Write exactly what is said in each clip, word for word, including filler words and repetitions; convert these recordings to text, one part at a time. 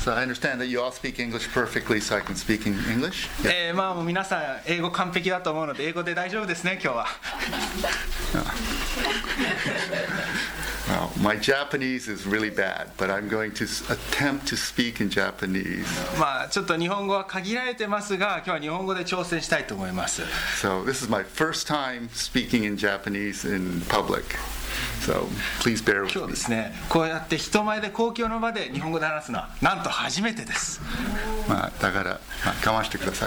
So I understand that you all speak English perfectly, so I can speak in English. えー、まあもう皆さん英語完璧だと思うので英語で大丈夫ですね今日は。 Well, my Japanese is really bad, but I'm going to attempt to speak in Japanese. まあちょっと日本語は限られてますが、今日は日本語で挑戦したいと思います。 So this is my first time speaking in Japanese in public. So please bear with 今日 me. ですね、こうやって人前で公共の場で日本語で話すのはなんと初めてです。 まあだから、まあ、我慢してください。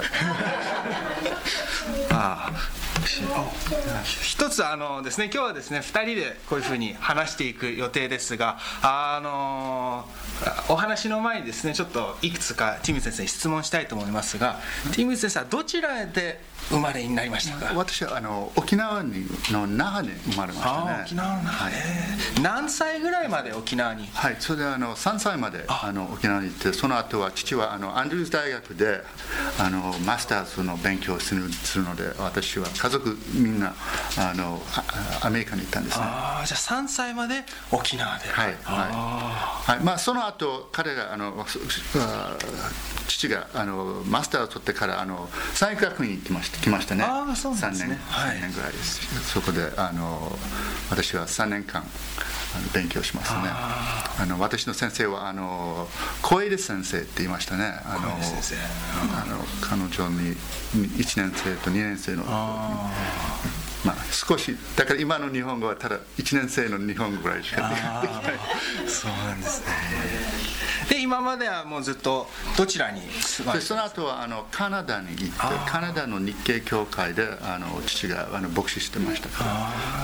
ああ。一つあのですね、今日はですねふたりでこういうふうに話していく予定ですが、あのお話の前にですねちょっといくつかティム先生に質問したいと思いますが、ティム先生はどちらで生まれになりましたか？ 私はあの沖縄にの那覇に生まれましたね。 あ沖縄の那覇、はい、何歳ぐらいまで沖縄に？ はい、それであのさんさいまであの沖縄に行って、その後は父はあのアンドリューズ大学であのマスターズの勉強をするするので、私は家族みんなあのアメリカに行ったんですね。 あじゃあさんさいまで沖縄で。 はいはいはい。まあその後彼があの父があのマスターを取ってからあの産学学院に行きました来ましたね。 あそうなんですね。 さんねんぐらいです。そこであの私はさんねんかん勉強しましたね。ああの私の先生はあの小出先生って言いましたね。あの先生、 あの彼女にいちねん生とにねん生のまあ少しだから今の日本語はただいちねん生の日本語ぐらいしかできない。 そうなんですね。で今まではもうずっとどちらに住まれて？ その後はあのカナダに行ってカナダの日系教会であの父があの牧師してましたから、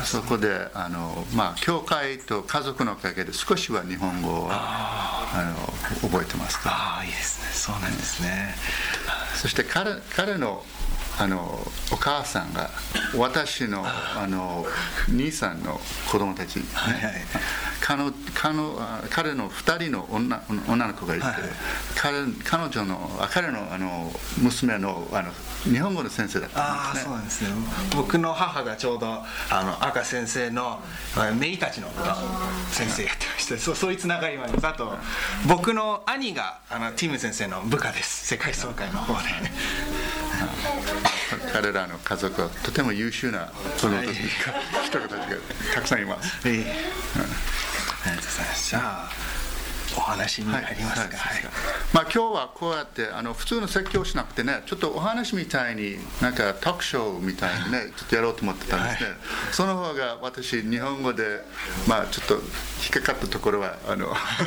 そこであの、まあ、教会と家族のおかげで少しは日本語をあの覚えてますから。 ああいいですね。そうなんですね。 そして 彼, 彼のあのお母さんが私 の, あの兄さんの子供たち、ねはいはい、彼, 彼, 彼のふたりの 女, 女の子がいて、はいはい、彼, 彼女の彼 の, あの娘 の, あの日本語の先生だったんですね。あそうなんですね。 僕の母がちょうどあの赤先生のめいたちの先生やってまして、そ, そういうつながりもあります。あと僕の兄があのティム先生の部下です。世界総会の方で彼らの家族はとても優秀な子供たち、はい、人たちがたくさんいます。 えーうん、ありがとうございます。じゃあお話に入りますか。はいはいはい。 まあ、今日はこうやってあの普通の説教しなくてね、ちょっとお話みたいになんかトークショーみたいにねちょっとやろうと思ってたんですね。はい、その方が私日本語でまあちょっと引っかかったところはあの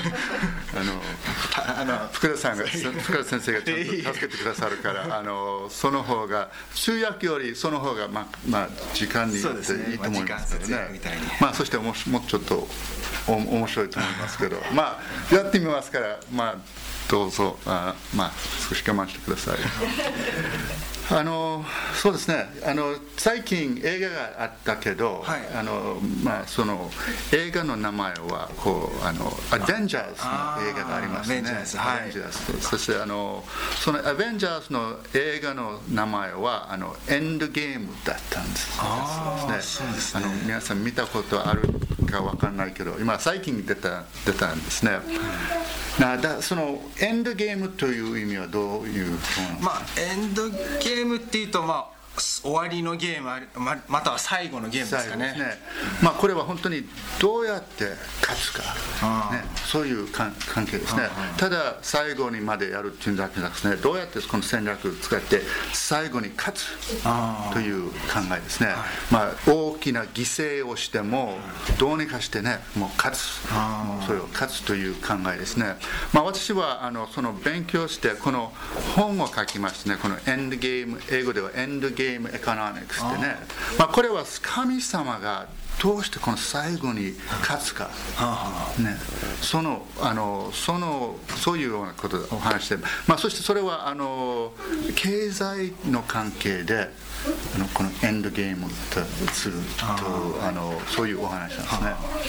あのあの福田さんが福田先生がちゃんと助けてくださるからあのその方が通訳よりその方がまあまあ時間によっていいと思いますけどね。まあそしてももうちょっとお面白いと思いますけど、まあやってみますから、まあどうぞあまあ少し我慢してください。あのそうですね。あの最近映画があったけど、はい、あのまあその映画の名前はこうあのアベンジャーズの映画がありますね。アベンジャーズ、はい、そしてあのそのアベンジャーズの映画の名前はあのエンドゲームだったんです。 ああ、そうですね。 あの皆さん見たことあるかわかんないけど、今最近出た出たんですね。なだそのエンドゲームという意味はどういうことなんですか？ まあエンドゲームっていうと、まあ終わりのゲーム ま, または最後のゲームですかね。 ですね。まあこれは本当にどうやって勝つか、ね、そういう関係ですね。ただ最後にまでやるっていうんだけじゃなくてね、どうやってこの戦略を使って最後に勝つという考えですね。まあ大きな犠牲をしてもどうにかしてねもう勝つ、それを勝つという考えですね。まあ私はあのその勉強してこの本を書きましてね、このエンドゲーム、英語ではエンドゲームゲームエコノミクスってね、まあ、これは神様がどうしてこの最後に勝つか、ね、そのあのそのそういうようなことをお話して、まあ、そしてそれはあの経済の関係であのこのエンドゲームとするとあのそういうお話なんですね。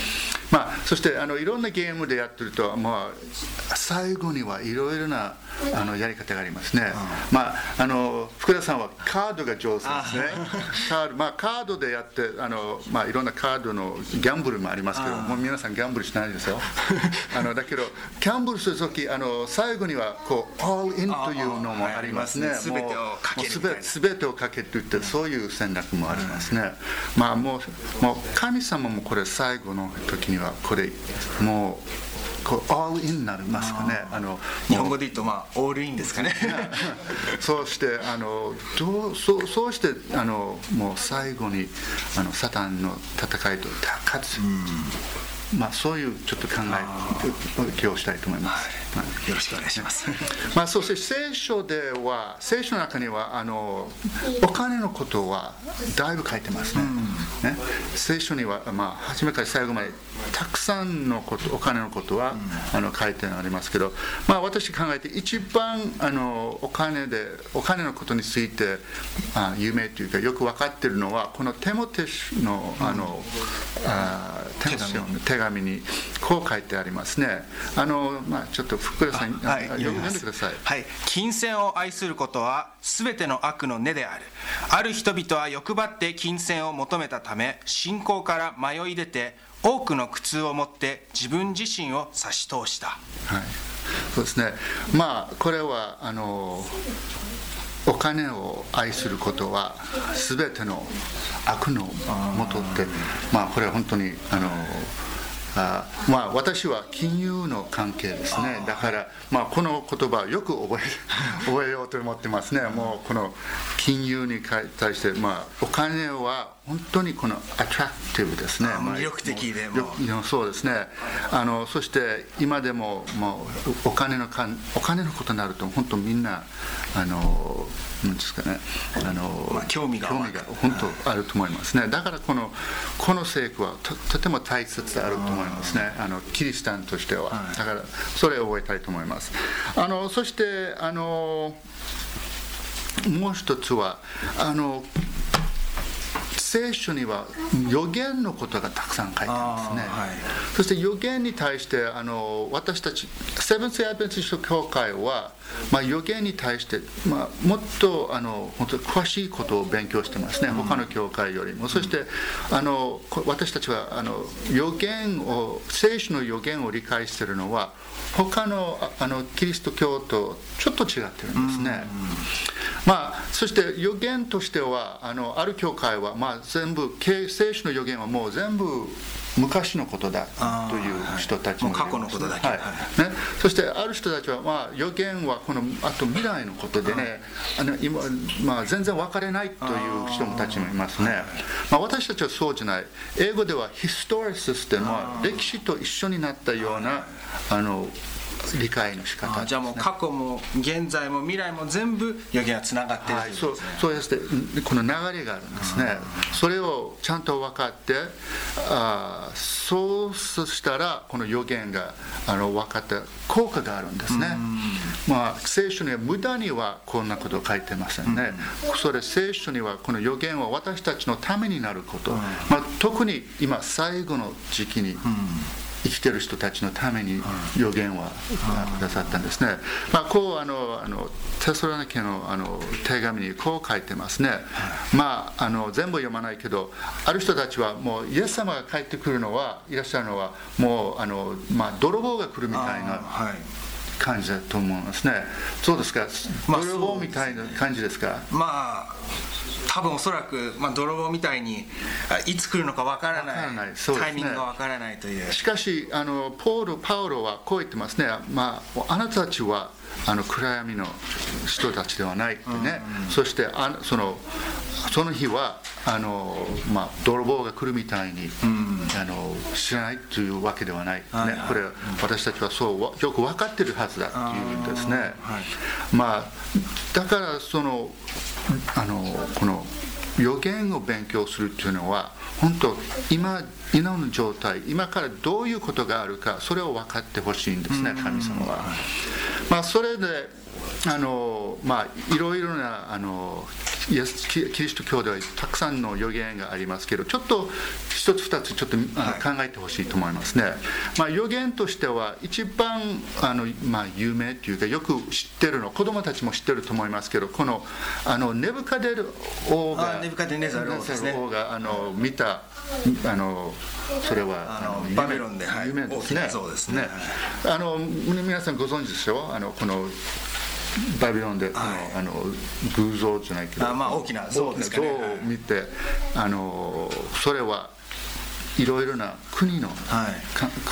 まあ、そしてあのいろんなゲームでやってると、まあ、最後にはいろいろなあのやり方がありますね、まあ、あの福田さんはカードが上手ですねカード、まあ、カードでやってあの、まあ、いろんなカードのギャンブルもありますけど、もう皆さんギャンブルしないですよあのだけどギャンブルするときあの最後にはこうオールインというのもありますね。 すべてをかけるみたいな、 すべてをかけるといってそういう戦略もありますね、うん、まあもう、もう神様もこれ最後の時にはこれもうこうオールインになりますかね。あの日本語で言うとまあオールインですかねそうしてあのどうそうそうしてあのもう最後にあのサタンの戦いと勝つ、うん、まあそういうちょっと考えをしたいと思います、 はい、よろしくお願いしますまあそして聖書では聖書の中にはあのお金のことはだいぶ書いてますね、うん、ね聖書には、まあ、初めから最後までたくさんのことお金のことは、うん、あの書いてありますけど、まあ、私考えて一番あのお金でお金のことについてあ有名というかよく分かっているのはこのテモテのあの、うん、あテモテの手紙にこう書いてありますね。あの、まあ、ちょっと福田さん、はい、読んでください。 はい、金銭を愛することはすべての悪の根である。ある人々は欲張って金銭を求めたため信仰から迷い出て多くの苦痛を持って自分自身を差し通した。はい、 そうですね。まあこれはあのお金を愛することはすべての悪のもとって、まあこれは本当にあのあまあ私は金融の関係ですね。だからまあこの言葉をよく覚え覚えようと思ってますね。もうこの金融に対してまあお金は本当にこのアトラクティブですね。 魅力的でももそうですね。あのそして今でももうお金のかんお金のことになると本当みんなあのなんですかね。あの、 まあ、興味が興味が本当あると思いますね。だからこのこの聖句は と, とても大切であると思いますね。あのキリシタンとしては。だからそれを覚えたいと思います。あのそしてあのもう一つはあの聖書には預言のことがたくさん書いてますね、はい、そして預言に対してあの私たちセブンス・アドベンチスト教会は、まあ、預言に対して、まあ、もっとあの本当に詳しいことを勉強してますね、他の教会よりも、うん、そしてあの私たちはあの預言を聖書の預言を理解しているのは他の、あのキリスト教とちょっと違ってるんですね、うん、まあ、そして預言としては あのある教会は、まあ、全部聖書の預言はもう全部昔のことだという人たちもいます、 過去のことだけ、 はいね、そしてある人たちは、まあ、預言はこのあと未来のことでね、あの今、まあ、全然分かれないという人たちもいますね、まあ、私たちはそうじゃない。英語ではヒストリシスというのは歴史と一緒になったようなあの理解の仕方ですね。 じゃあもう過去も現在も未来も全部預言はつながっているということですね。 はい、そう、そうですね。この流れがあるんですね。それをちゃんと分かって、あそうしたらこの預言があの分かった効果があるんですね。まあ、聖書には無駄にはこんなことを書いてませんね。それ聖書にはこの預言は私たちのためになること、まあ、特に今最後の時期に生きてる人たちのために預言はくださったんですね。まあ、こうあのあのテサロニケのあの手紙にこう書いてますね。まあ、あの全部読まないけど、ある人たちはもうイエス様が帰ってくるのはいらっしゃるのはもうあの、まあ、泥棒が来るみたいな感じだと思いますね。そうですか、 まあ、 泥棒みたいな感じですか。 まあ多分おそらく、まあ、泥棒みたいにいつ来るのかわからない、ない、ね、タイミングがわからないという。 しかしあのポールパウロはこう言ってますね。まあ、あなたたちはあの暗闇の人たちではないってね、うんうん、そしてあそのその日はあの、まあ、泥棒が来るみたいに、うん、あの知らないというわけではない、ね、これ私たちはそうよく分かっているはずだというんですね、はい、まあ、だからそのあのこの預言を勉強するというのは本当 今, 今の状態、今からどういうことがあるかそれを分かってほしいんですね、神様は。まあ、それであの、まあ、いろいろなあのイエスキリスト教ではたくさんの予言がありますけど、ちょっと一つ二つちょっとあの考えてほしいと思いますね。まあ、予言としては一番あの、まあ、有名というかよく知ってるの、子供たちも知ってると思いますけど、このあのネブカデル王がネブカデネザル王ですね、 王があの見たあのそれはあのバビロンで、はい、 有名ですね。 そうですね。 あの皆さんご存知でしょ、あのこのバビロンでこの、はい、あの偶像じゃないけど、 あ、まあ、大きな像ですかね、 像を見て、あのそれはいろいろな国の、 はい、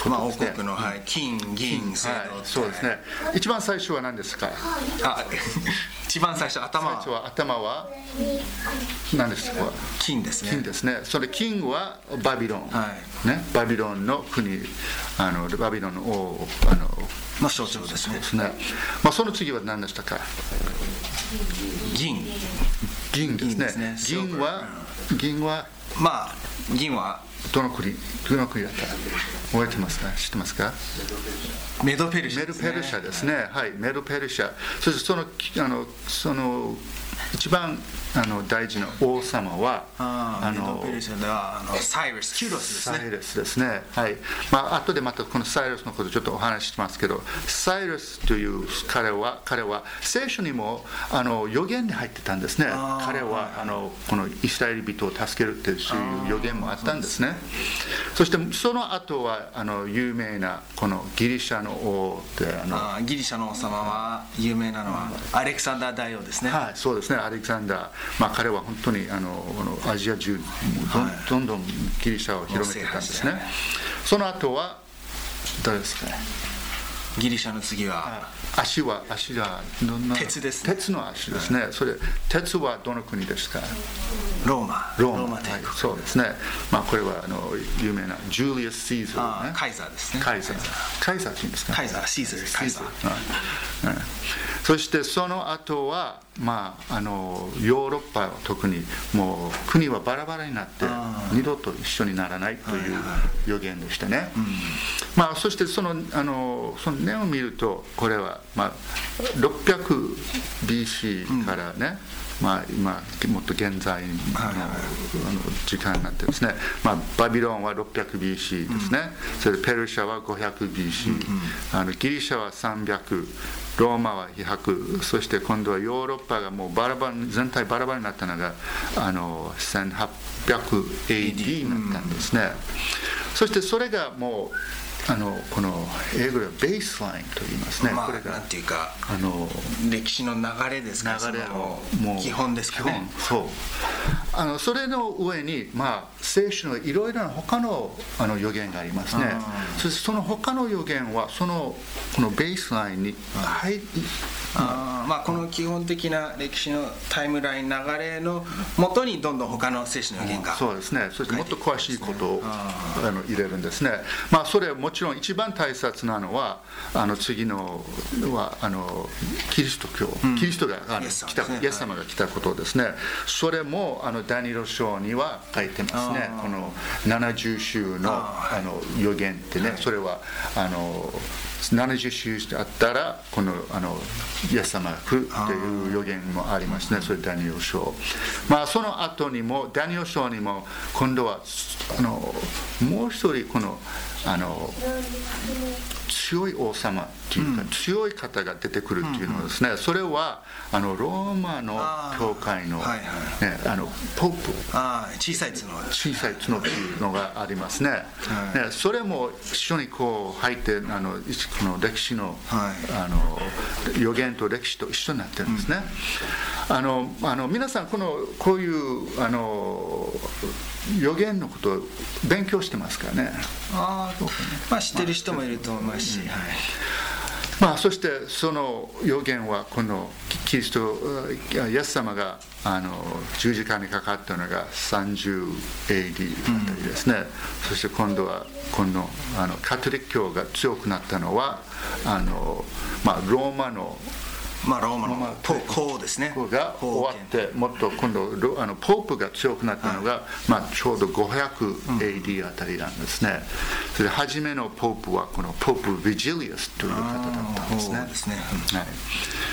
まあ、王国の、はい、金銀青銅、はい、 そうですね。一番最初は何ですか？ あ一番最初、頭最初は頭は何ですか？ 金ですね。 金ですね。それ金はバビロン、 はい、 ね、バビロンの国、あのバビロンの王あのの象徴ですね。 そうですね。まあ、その次は何でしたか？ 銀。 銀ですね。 銀ですね。 銀は、銀はまあ銀はどの国どの国だった？覚えてますか？知ってますか？ メドペルシャメドペルシャですね。はい、メドペルシャ。そしてそのあのその一番あの大事な王様はああのメドペルシャではあのサイラス、キュロスですね。 サイラスですね。はい。まあ後でまたこのサイラスのことちょっとお話ししますけど、サイラスという彼は彼は聖書にもあの預言に入ってたんですね。彼はあのこのイスラエル人を助けるっていうそういう預言もあったんですね。そしてその後はあの有名なこのギリシャの王であのあギリシャの王様は有名なのはアレクサンダー大王ですね。 はい、そうですね。アレクサンダー、まあ、彼は本当にあのこのアジア中どん、はい、どんどんギリシャを広めていたんですね。その後は誰ですかね？ ギリシャの次は足は足はどんな鉄ですね。 鉄の足ですね。それ鉄はどの国ですか？ ローマ。 ローマ、ローマ帝国、はい、そうですね。まあこれはあの有名なジュリアス・シーザー、ね、 カイザーですね。 カイザー。カイザーって言うんですか？ カイザー、シーザー、カイザー。 はい、そしてその後はまああのヨーロッパは特にもう国はバラバラになって二度と一緒にならないという予言でしたね。まあそしてそのあのその念を見るとこれはまあろっぴゃくビーシー からね。うん、まあ、今もっと現在の時間になってですね、まあ、バビロンは ろっぴゃくビーシー ですね、うん、それでペルシャは ごひゃくビーシー、うんうん、あのギリシャはさんびゃく、ローマはひゃく、そして今度はヨーロッパがもうバラバラ全体バラバラになったのがあのせんはっぴゃくエーディー になったんですね、うん、そしてそれがもうあのこの英語ではベースラインと言いますね、 まあ、 これがなんていうかあの歴史の流れですか？ 流れのもう基本ですかね。 そうあのそれの上に、まあ、聖書のいろいろな他のあの予言がありますね。そしてその他の予言はそのこのベースラインに入りあまあ、この基本的な歴史のタイムライン流れのもとにどんどん他の聖書の予言が、うん、 そうですね。そしてもっと詳しいことをあの入れるんですね。まあそれはもちろん一番大切なのはあの次のはあのキリスト教、うん、キリストがあの来た、イエス様が来たことですね。それもあのダニエル書には書いてますね。このななじゅう週のあの予言ってね、それはあのななじゅう週あったらこのあのイエス様が来るという予言もありますね。それダニエル書、まあその後にもダニエル書にも今度はあのもう一人このあの強い王様っていうか、うん、強い方が出てくるっていうのですね、うんうん、それはあのローマの教会の、はいはいね、あのポープあ小さい角小さい角っていうのがありますね、はい、ねそれも一緒にこう入ってあのこの歴史の、はい、あの予言と歴史と一緒になってるんですね、うん、あのあの皆さんこのこういうあの予言のことを勉強してますからね。 ああ、そうかね。まあ知ってる人もいると思いますし、うん、はい。 まあそしてその予言はこのキリストイエス様があの十字架にかかったのがさんじゅうエーディー あたりですね。うん、そして今度は今度あのカトリック教が強くなったのはあのまあローマのまあ、ローマのポですねが終わってもっと今度あのポープが強くなったのが、はいまあ、ちょうどごひゃくエーディー あたりなんですね、うん、それで初めのポープはこのポープ・ヴィジリアスという方だったんですね。 ですね、 はい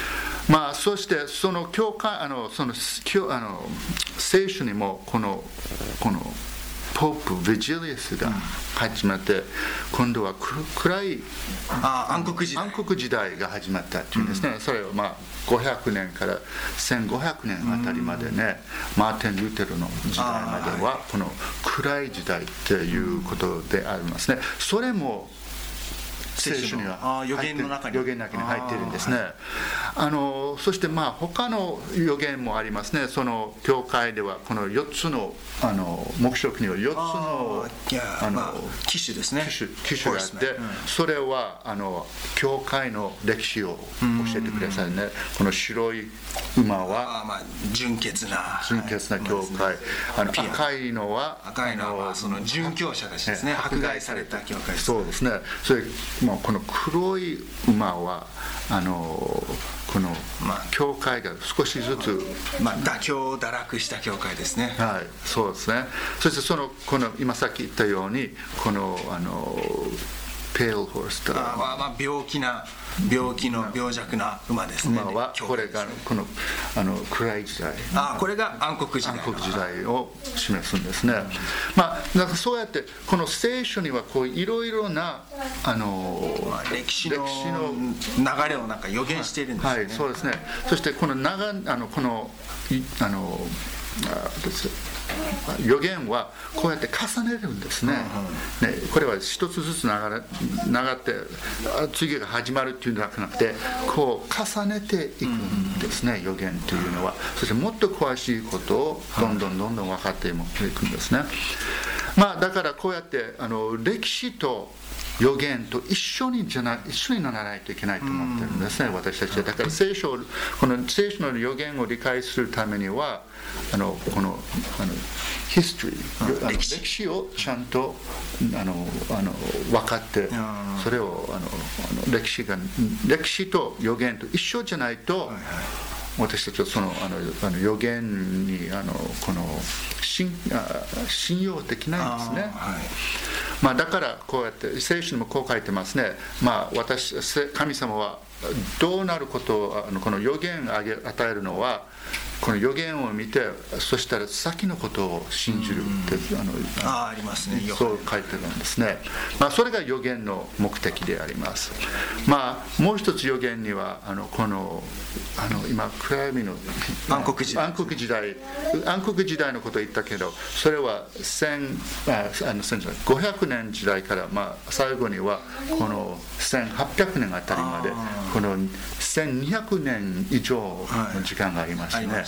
まあ、そしてその教会あのそのあの聖書にもこのこのポープ・ヴィジリアスが始まって、うん、今度は暗いあ暗黒時代暗黒時代が始まったっていうんですね、うん、それをまあごひゃくねんからせんごひゃくねんあたりまでね、うん、マーティン・ルーテルの時代まではこの暗い時代っていうことでありますね。それも聖書には予言の中に予言の中に入っているんですね。あのそしてまあ他の予言もありますね。その教会ではこのよっつのあの黙示録にはよっつのあの、まあ、機種ですね。 機種、機種があって、うん、それはあの教会の歴史を教えてくださいね。この白い馬はあ、まあ、純潔な純潔な教会、はい、あの赤いのは赤いのはその殉教者たちですね。迫害された教会です。 そうですね。それもうこの黒い馬はあのこの教会が少しずつ、 まあ、妥協堕落した教会ですね。 はい、そうですね。そしてそのこの今さっき言ったようにこのあのペールホースとあ、まあ、まあ病気な病気の病弱な馬ですね。 馬はこれがこのあの暗い時代、 あこれが暗黒時代暗黒時代を示すんですね。まあなんかそうやってこの聖書にはこういろいろなあの、 まあ、歴史の流れをなんか予言しているんですね。 はい、そうですね。そしてこの長あのこのあのあです予言はこうやって重ねるんですね。うんうん、ねこれは一つずつ流れ流って次が始まるっていうんじゃなくてこう重ねていくんですね、うんうん、予言というのは。そしてもっと詳しいことをどんどんどんどん分かっていくんですね。まあ、だからこうやってあの歴史と予言と一緒にじゃな一緒にならないといけないと思ってるんですね、私たちは。だから聖書この聖書の予言を理解するためにはあのこのあのヒストリー歴史、歴史をちゃんとあのあの分かってそれをあのあの歴史が歴史と予言と一緒じゃないと、はいはい、私たちはそのあのあの予言にあのこの 信, あ信用できないんですね。まあ、だからこうやって聖書にもこう書いてますね。まあ、私神様はどうなることをあのこの予言を与えるのはこの予言を見てそしたら先のことを信じるってあのあありますね。 そう書いてるんですね。まあ、それが予言の目的であります。まあ、もう一つ予言にはあのこのあの今暗闇の暗黒時代暗黒時代暗黒時代のことを言ったけどそれは千ああのごひゃくねん時代から、まあ、最後にはこのせんはっぴゃくねんあたりまでこのせんにひゃくねん以上の時間がありましてね。はい、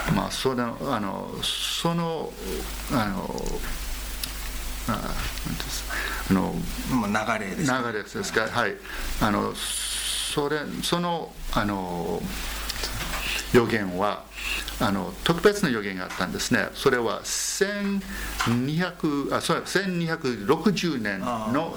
まあ、そのあのそのあのああの流れですか、流れですか、はい、あのそれそのあの予言はあの特別な予言があったんですね。それはせんにひゃくあそうせんにひゃくろくじゅうねんの あ、はい、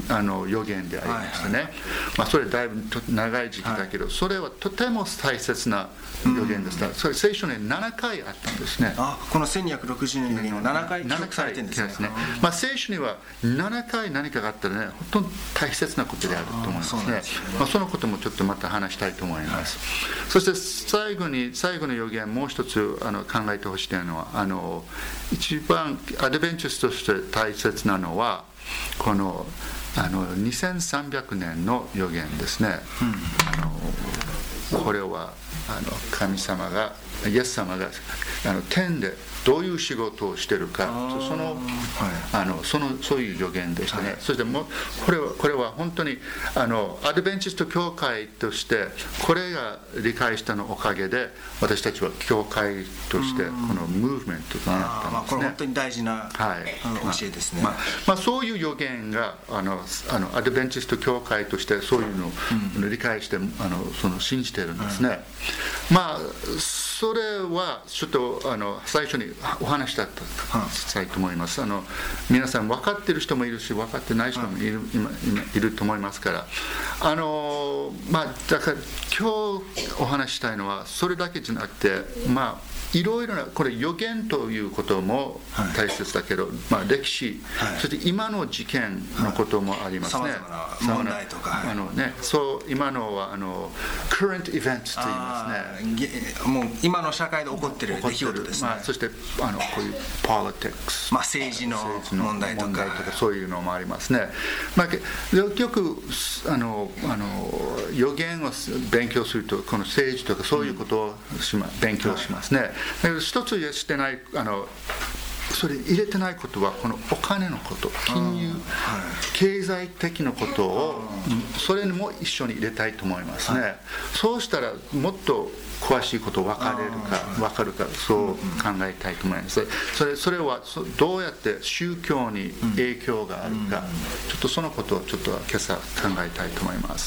あの予言でありましたね。はいはい、まあ、それだいぶ長い時期だけど、はい、それはとても大切な予言です。うん、それ聖書にななかいあったんですね。 あこのせんにひゃくろくじゅうねんの予言はななかい記録されてるんですね。ね、 まあ、聖書にはななかい何かがあったらね本当に大切なことであると思いますね。そ, ねまあ、そのこともちょっとまた話したいと思います。はい、そして最後に最後の予言もう一つあの考えてほしいのはあの一番アドベンチストとして大切なのはこのあのにせんさんびゃくねんの予言ですね。うん、あのこれはあの神様がイエス様があの天でどういう仕事をしているかその、はい、あのそのそういう予言でしたね。はい、そしてもうこれはこれは本当にあのアドベンチスト教会としてこれが理解したのおかげで私たちは教会としてこのムーブメントになったんですね。 まあ、これ本当に大事な、はい、教えですね。 まあまあまあ、そういう予言があのあのアドベンチスト教会としてそういうのを理解してあのその信じているんですね。うん、まあそれはちょっとあの最初にお話したしたいと思います。あの皆さん分かっている人もいるし分かってない人もいる、今今いると思いますからあのまあだから今日お話したいのはそれだけじゃなくてまあいろいろなこれ予言ということも大切だけど、はいまあ、歴史、はい、そして今の事件のこともありますね。 さまざまな問題とか、 あのね、そう今のはあの current events と言いますね。 もう今の社会で起こっている出来事ですね。 まあ、そしてあのこういう politics、 まあ、政治の問題とか、 問題とかそういうのもありますね。まあ、よくあのあの予言を勉強するとこの政治とかそういうことをし、ま、勉強しますね。だけど一つしてないあのそれ入れてないことはこのお金のこと、金融、経済的なことをそれにも一緒に入れたいと思いますね。そうしたらもっと詳しいこと分かれるか分かるか、そう考えたいと思います。それそれはどうやって宗教に影響があるか、ちょっとそのことをちょっと今朝考えたいと思います。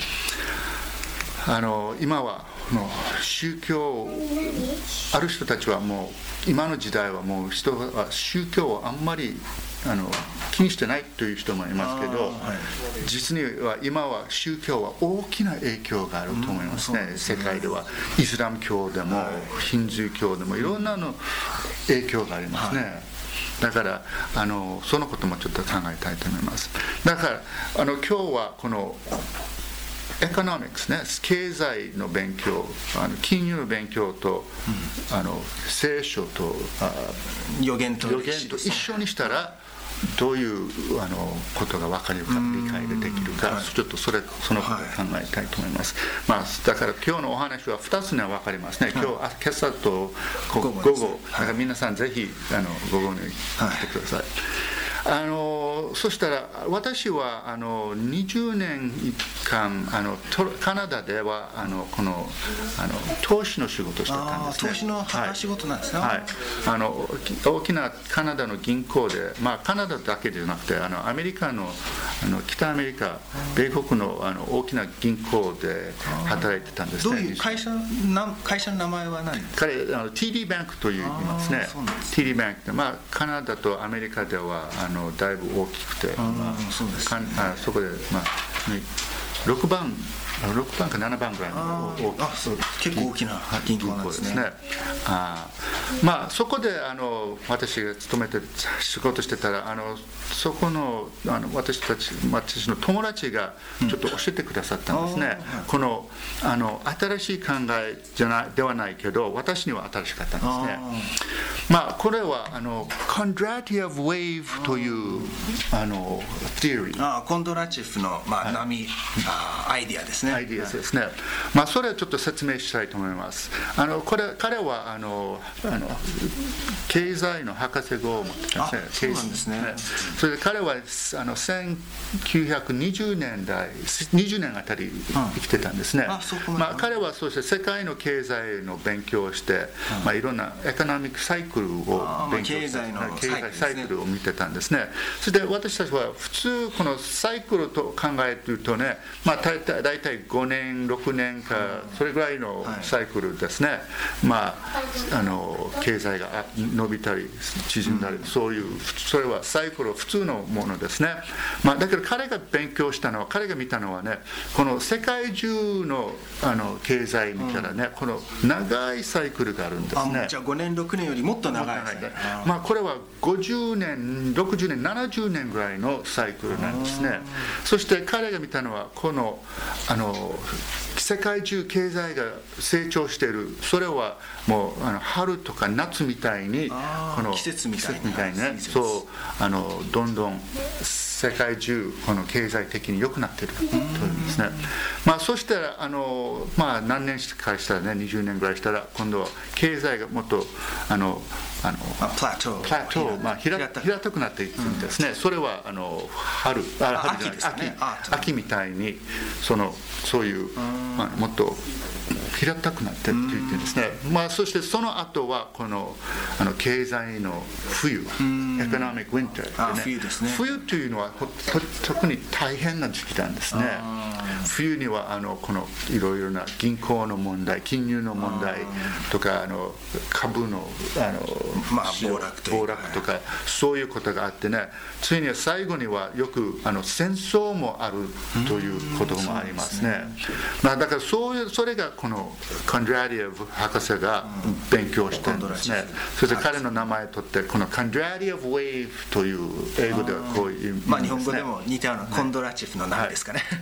あの今はもう宗教ある人たちはもう今の時代はもう人は宗教をあんまりあの気にしてないという人もいますけど、はい、実には今は宗教は大きな影響があると思いますね。うん、世界ではイスラム教でも、はい、ヒンズー教でもいろんなの影響がありますね。はい、だからあのそのこともちょっと考えたいと思います。だからあの今日はこのエコノミクスね、経済の勉強、あの金融の勉強と、うん、あの聖書とあ予言と予言と一緒にしたらどういうあのことが分かるか理解ができるか、はい、ちょっとそれそのことを考えたいと思います。はい、まあ、だから今日のお話はふたつには分かりますね。今日、はい、今朝と午後、午後だから皆さんぜひあの午後に来てください。はい、あのそしたら私はあのにじゅうねんかんあのカナダではあのこのあの投資の仕事をしてたんですね。 投資の仕事なんですね。 はい、あの大きなカナダの銀行で、まあ、カナダだけではなくてあのアメリカの、あの北アメリカ米国の、あの大きな銀行で働いてたんですね。 どういう会社な会社の名前は何ですか？ 彼あの ティーディー バンクといいますね。ティーディー バンクって、まあ、カナダとアメリカではあのだいぶ大きくて、まあ、そうですね、あそこで、まあ、ろくばんろくばんかななばんぐらいの大きあそう結構大きな銀行なんですね。 あまあそこであの私が勤めて仕事してたらあのそこの、あの私たち私の友達がちょっと教えてくださったんですね。うん、このあの新しい考えじゃないではないけど私には新しかったんですね。まあこれはあのコンドラティブ・ウェーブというあのテオリー。 あコンドラチフの、まあ、波、はい、アイディアですね。 アイディアですね。はい、まあそれをちょっと説明したいと思います。あのこれ彼はあのあの経済の博士号を持ってますね。 そうなんですね。 それで彼はあのせんきゅうひゃくにじゅうねんだいにじゅうねんあたり生きてたんですね。うん、あまあ彼はそうして世界の経済の勉強をして、うん、まあいろんなエコノミックサイクルを勉強して、まあ、経済の経済サイクルを見てたんですね。それで私たちは普通このサイクルと考えているとね、まあ大体大体ごねんろくねんかそれぐらいのサイクルですね。はい、まああの経済が伸びたり縮んだり、うん、そういうそれはサイクル普通のものですね。まあ、だけど彼が勉強したのは彼が見たのはねこの世界中 の, あの経済見たらね、うん、この長いサイクルがあるんですね。 あじゃあごねんろくねんよりもっと長いですね。 まあ、これはごじゅうねんろくじゅうねんななじゅうねんぐらいのサイクルなんですね。そして彼が見たのはこのあの世界中経済が成長しているそれはもうあの春とか夏みたいにこの季節みたいに, たいにねそうあのどんどん世界中この経済的に良くなっているというんですね。まあそしたらあの、まあ、何年かしたらねにじゅうねんぐらいしたら今度は経済がもっとあのあのまあ、プラトー、 プラトー、まあ、平平たくなっていくんですね。うん、それはあの春、あ春じゃない、秋ですね。秋、秋みたいにそのそういう、まあ、もっと平たくなっていってるんですね。まあそしてその後はこのあの経済の冬、エコノミックウィンター、ね、 冬ですね。 冬というのは特に大変な時期なんですね。冬にはあのこのいろいろな銀行の問題、金融の問題とかあの株のあのまあ、暴落というか、 暴落とかそういうことがあってね、ついには最後にはよくあの戦争もあるということもありますね。まあ、だからそういうそれがこのコンドラティブ博士が勉強してるんですね。そして彼の名前を取ってこのコンドラティブウェーブという英語ではこういう、 まあ、日本語でも似たようなコンドラチフの名前ですかね。 なんですね。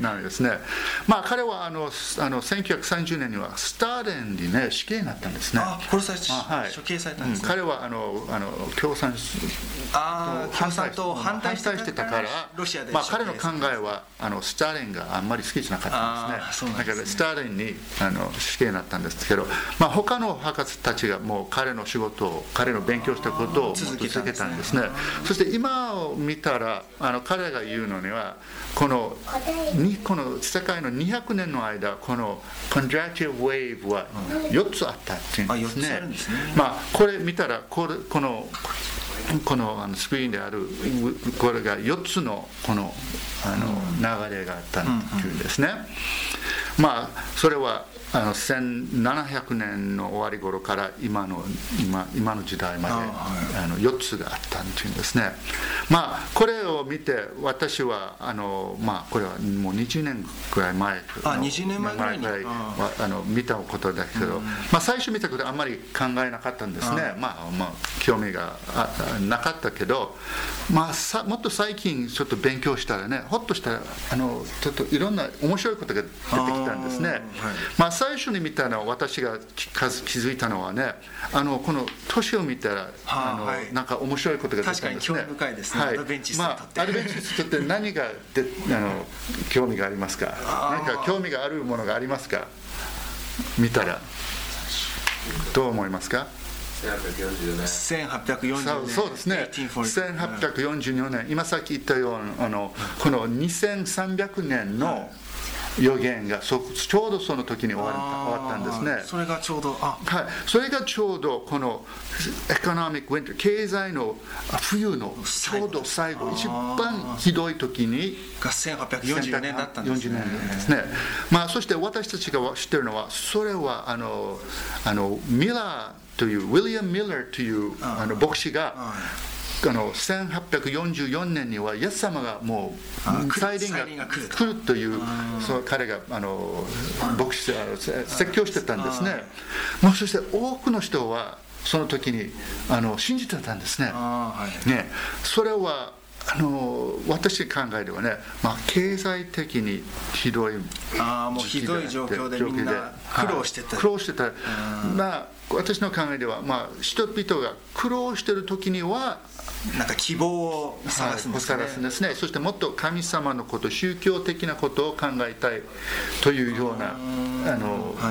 ね。まあ、彼はあのあのせんきゅうひゃくさんじゅうねんにはスターリンに、ね、死刑になったんですね。 あ、殺されて、 はい、 処刑されたんですね。 うん、彼はあのあの共産あ共産党を反対してたから、 ロシアで、 まあ、彼の考えはあのスターリンがあんまり好きじゃなかったんですね。だからスターリンにあの死刑になったんですけど、まあ、他の博士たちがもう彼の仕事を、彼の勉強したことを続けたんですね。そして今を見たら、あの彼が言うのには、このにこの世界のにひゃくねんの間、このコントラクティブウェーブはよっつあったっていうんですね。まあ、これ見たら、これこのこのあのスクリーンであるこれがよっつのこのあの流れがあったというんですね。まあそれはあのせんななひゃくねんの終わり頃から今の 今, 今の時代まであ、はい、あのよっつがあったというんですね。まあこれを見て私はあの、まあ、これはもうにじゅうねんくらい前あにじゅうねんまえぐらいにああの見たことだけど、うん、まあ、最初見たことあんまり考えなかったんですね。あ、まあ、まあ興味がなかったけど、まあ、さもっと最近ちょっと勉強したらね、ほっとしたらあのちょっといろんな面白いことが出てきたんですね。はい、まあ、最初に見たのは私が気づいたのはね、あのこの年を見たらあの、はい、なんか面白いことが出てきたんですね。 確かに興味深いですね。はい、アドベンチストにとって、 まあ、アドベンチストって何がであの興味がありますか？何か興味があるものがありますか？見たらどう思いますか？ せんはっぴゃくよんじゅうよねん、 そうですね、せんはっぴゃくよんじゅうよねん、今さっき言ったようにあのこのにせんさんびゃくねんの予言がそちょうどその時に終わった終わったんですね。 それがちょうどあ、 はい、それがちょうどこのエコノミックウィンター、経済の冬のちょうど最後、一番ひどい時にがせんはっぴゃくよんじゅうよねんだったんですね。 よんじゅうねんですね。まあ、そして私たちが知ってるのは、それはあのあのミラーというウィリアム・ミラーというあの牧師があのせんはっぴゃくよんじゅうよねんにはイエス様がもう再臨が来るという、そう彼があの牧師説教してたんですね。まあ、そして多くの人はその時にあの信じてたんですね。ね、それはあの私考えではね、まあ、経済的にひどいあもうひどい状況でみんな苦労してた、 苦労してた。まあ、私の考えでは、まあ、人々が苦労している時にはなんか希望を探すんですね。 探すんですね。そしてもっと神様のこと、宗教的なことを考えたいというようなあの、はい、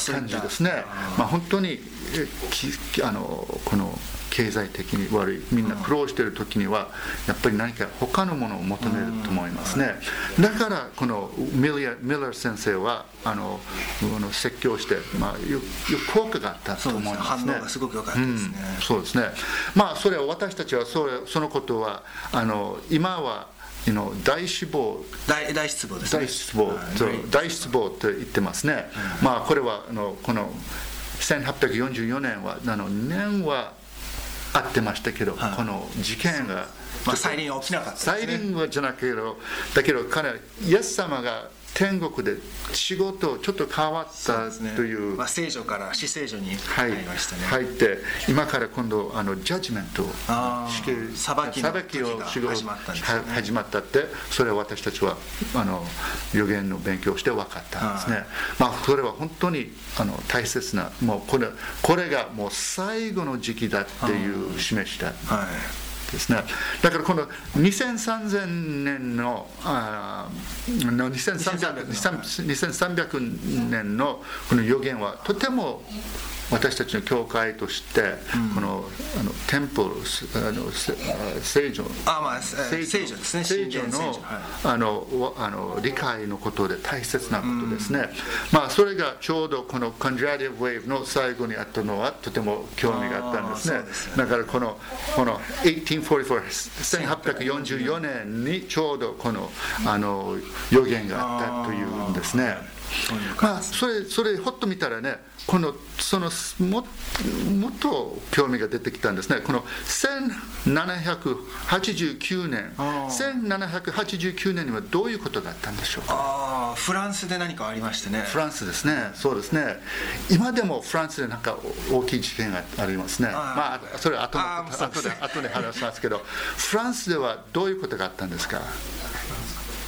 感じですね。まあ、本当にあのこの経済的に悪い、みんな苦労している時にはやっぱり何か他のものを求めると思いますね。だからこのミラー、ミラー先生はあの説教して、まあ、よ効果があったと思いますね。 反応がすごく良かったですね。 うん、そうですね。まあそれは私たちはそれそのことはあの今は大死亡、 大大失望ですね。 大失望、大失望と言ってますね。まあこれはあのこのせんはっぴゃくよんじゅうよねんはあの年はあってましたけど、はい、この事件が、 まあ、再臨は起きなかったですね。 再臨はじゃなけど、だけど彼イエス様が天国で仕事ちょっと変わったという、 ね、まあ、聖女から死聖女に入りましたね。 はい、入って今から今度あのジャッジメント、 死刑、裁きの時が始まったんですね。 始まったって、それを私たちはあの予言の勉強して分かったんですね。まあ、それは本当にあの大切な、もうこれこれがもう最後の時期だっていう示した。はいですね、だからこのにせんさんぜんねんのあのにせんさんびゃくねんのこの予言はとても私たちの教会として、うん、このあのテンプルあの聖女あ、まあ、聖女ですね。 聖女の、はい、あのあの理解のことで大切なことですね。うん、まあそれがちょうどこのコンジャラティブウェーブの最後にあったのはとても興味があったんですね。ですね。だからこのこのせんはっぴゃくよんじゅうよねんにちょうどこのあの予言があったというんですね。まあ、それそれほっと見たらね、このその も, もっと興味が出てきたんですね。このせんななひゃくはちじゅうきゅうねん、せんななひゃくはちじゅうきゅうねんにはどういうことがあったんでしょうか。 あ、フランスで何かありましてね。 フランスですね。そうですね。今でもフランスでなんか大きい事件がありますね。あ、まあそれは後の後で後で話しますけど、フランスではどういうことがあったんですか。 フ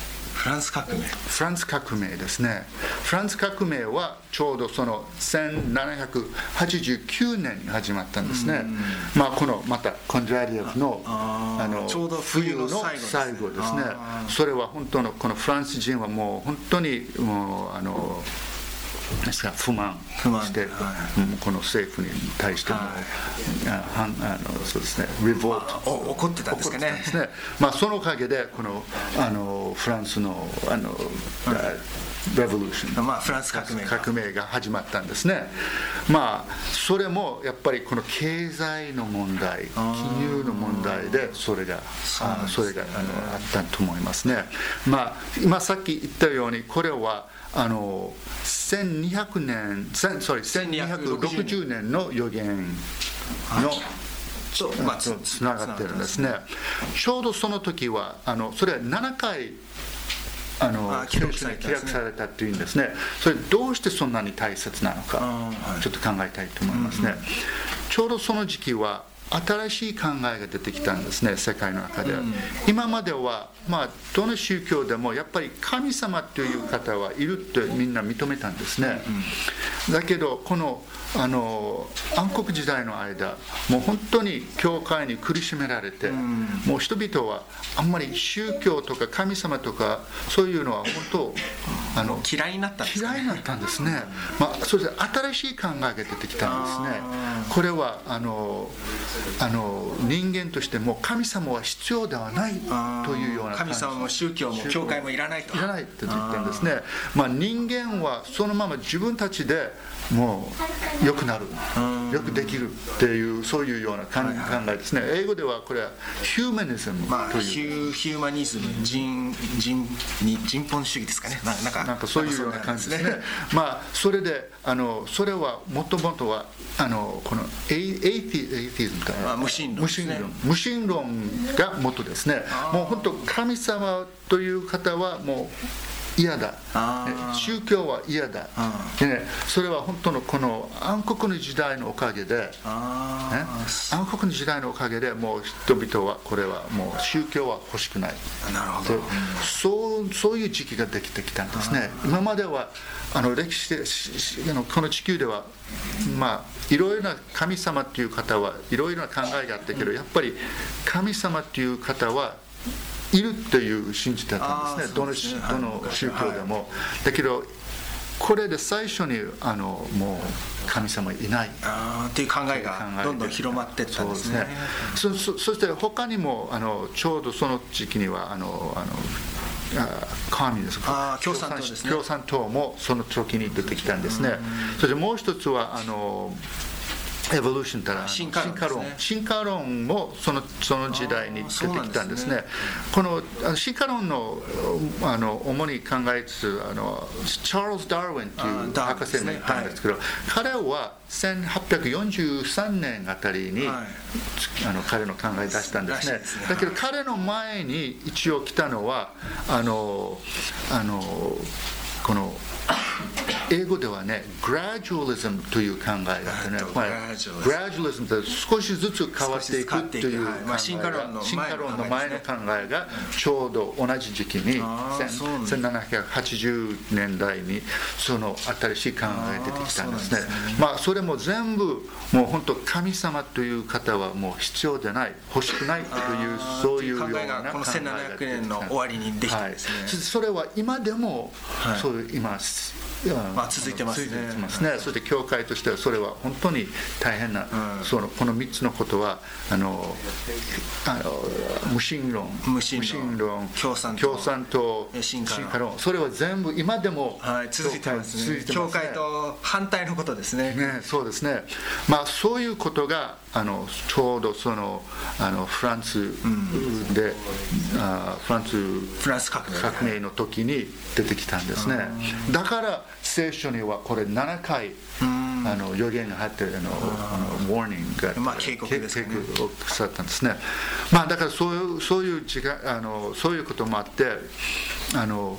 フランス革命フランス革命ですね。フランス革命はちょうどそのせんななひゃくはちじゅうきゅうねんに始まったんですね。まあこのまたコンドラリエフのああのちょうど冬の最後ですね。 最後ですね。それは本当のこのフランス人はもう本当にもうあのですから不満して、 はい、 この政府に対しても、はい、ああのそうですね、リボルト、 まあ、怒ってたんですかね。 ですね。まあそのおかげでこのあのフランスのあの、レボリューション、 まあ、フランス革命革命が始まったんですね。まあそれもやっぱりこの経済の問題、金融の問題でそれがあそれがあのあったと思いますね。まあ今さっき言ったようにこれはあのせんにひゃくねん、sorry、せんにひゃくろくじゅうねんの予言のとつながってるんですね。ちょうどその時はあのそれはななかいあの記録されたというんですね。それどうしてそんなに大切なのかちょっと考えたいと思いますね。ちょうどその時期は新しい考えが出てきたんですね、世界の中で。今まではまあどの宗教でもやっぱり神様という方はいるってみんな認めたんですね。だけどこのあの暗黒時代の間もう本当に教会に苦しめられて、もう人々はあんまり宗教とか神様とかそういうのは本当あの嫌いになったんですね。 嫌いになったんですね。まあ、それで新しい考えが出てきたんですね。これはあのあの人間としても神様は必要ではないというような感じ、神様も宗教も教会もいらないといらないって言ったんですね。まあ、人間はそのまま自分たちでもう良くなる、よくできるっていうそういうような考えですね。英語ではこれはヒューマニズムという、 まあ、ヒュヒューマニズム、人人人本主義ですかね。なんかなんかそういうような感じですね。まあそれであのそれはもともとはあのこのエイエイティズムという無神論ですね。 無神論が元ですね。もう本当神様という方はもう嫌だ、宗教は嫌だ、ね、それは本当のこの暗黒の時代のおかげで、ね、暗黒の時代のおかげでもう人々はこれはもう宗教は欲しくない。 なるほど。 そう、そういう時期ができてきたんですね。今まではあの歴史でこの地球ではまあいろいろな神様という方はいろいろな考えがあったけど、やっぱり神様という方はいるという信じてたんですね。どの、どの宗教でも、はい、だけどこれで最初にあのもう神様いないっていう考えがどんどん広まっていったんですね。 そうですね。そ, そ, そして他にもあのちょうどその時期にはあのあのカーミンですあ共産党ですね。 共産党もその時に出てきたんですね。そしてもう一つはあのエボリューションとは進化論、進化論もそのその時代に出てきたんですね。この進化論のあの主に考えつつあのチャールズ・ダーウィンという博士がいたんですけど、彼はせんはっぴゃくよんじゅうさんねんあたりに、はい、あの彼の考え出したんですね。だけど彼の前に一応来たのはあのあのこの英語ではね、グラジュアリズムという考えがあってね、グラジュアリズムって少しずつ変わっていくという考えが、進化論の前の考えがちょうど同じ時期にせんななひゃくはちじゅうねんだいにその新しい考えが出てきたんですね。まあそれも全部もう本当神様という方はもう必要でない、欲しくないというそういうような考えがこのせんななひゃくねんの終わりにできたんですね。はい、 それは今でもそういう今まあ、続いてますね。 続いてますね。そして教会としてはそれは本当に大変な、うん、そのこのみっつのことはあのあの無神論、 無神論、共産党、 共産党、進化論、それは全部今でも、 はい、続いてますね。教会と反対のことですね。 ね、そうですね。まあそういうことがあのちょうどそのあのフランスで、うん、あフランスフランス革命、 革命の時に出てきたんですね。だから聖書にはこれななかいあの予言が入っているのウォーニングが、 まあ、警告ですね。 警告をされたんですね。まあだからそういうそういう時間あのそういうこともあってあの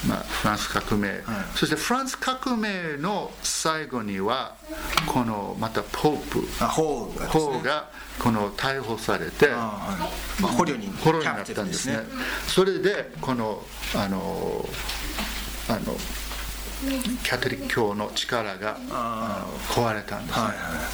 まあ、フランス革命、はい、そしてフランス革命の最後にはこのまたポープ法が、ね、 法がこの逮捕されて、 はい、まあ、捕虜に捕虜になったんですね。それでこのあのあのキャトリック教の力があの壊れたんです、ね、はいはい、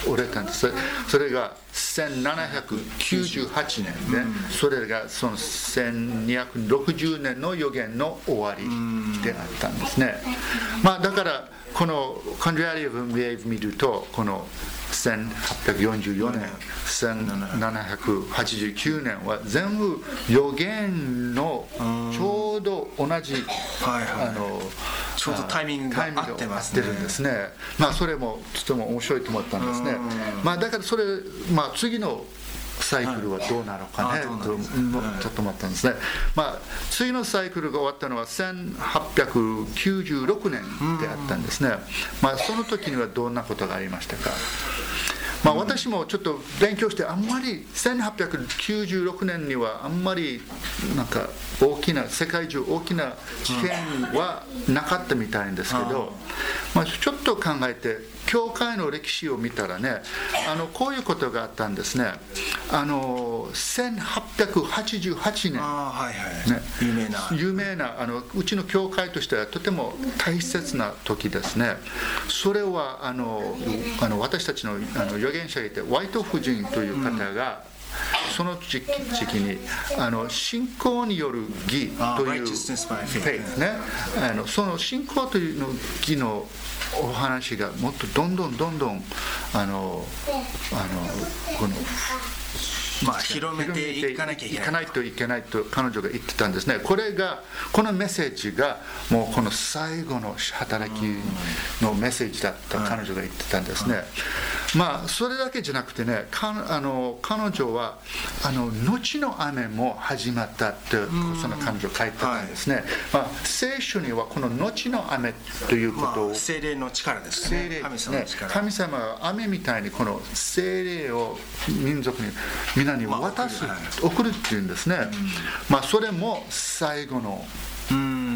折れたんです。それがせんななひゃくきゅうじゅうはちねんで、うん、それがそのせんにひゃくろくじゅうねんの予言の終わりであったんですね。まあ、だからこのコントラリアブ・ウェーブ見るとこのせんはっぴゃくよんじゅうよねん、せんななひゃくはちじゅうきゅうねんは全部予言のちょうど同じ、 はいはい、 あのちょうどタイミングが合ってますね。 合ってるんですね。まあそれもとても面白いと思ったんですね。まあだからそれ、まあ、次のサイクルはどうなのかね、はい、とちょっと思ったんですね。まあ、次のサイクルが終わったのはせんはっぴゃくきゅうじゅうろくねんであったんですね。まあ、その時にはどんなことがありましたか。まあ、私もちょっと勉強してあんまりせんはっぴゃくきゅうじゅうろくねんにはあんまりなんか大きな世界中大きな事件はなかったみたいんですけど、まあ、ちょっと考えて教会の歴史を見たらね、あのこういうことがあったんですね。あのせんはっぴゃくはちじゅうはちねん、 あ、はいはいね、有名な有名なあのうちの教会としてはとても大切な時ですね。それはあのあの私たちのあの預言者がいてワイト夫人という方が、うん、その時期にあの信仰による義というフェイスね、あのその信仰というの義のお話がもっとどんどんどんどんあのあのこのまあ、広めていかなきゃいけない、 いかないといけないと彼女が言ってたんですね。これがこのメッセージがもうこの最後の働きのメッセージだった彼女が言ってたんですね。まあそれだけじゃなくてね、かあの彼女はあの後の雨も始まったってその彼女書いてたんですね。まあ、聖書にはこの後の雨ということを、 まあ、聖霊の力ですね。 聖霊ですね。神様は雨みたいにこの聖霊を民族に皆に渡す、まあ、送るっていうんですね。うん、まあそれも最後のうん、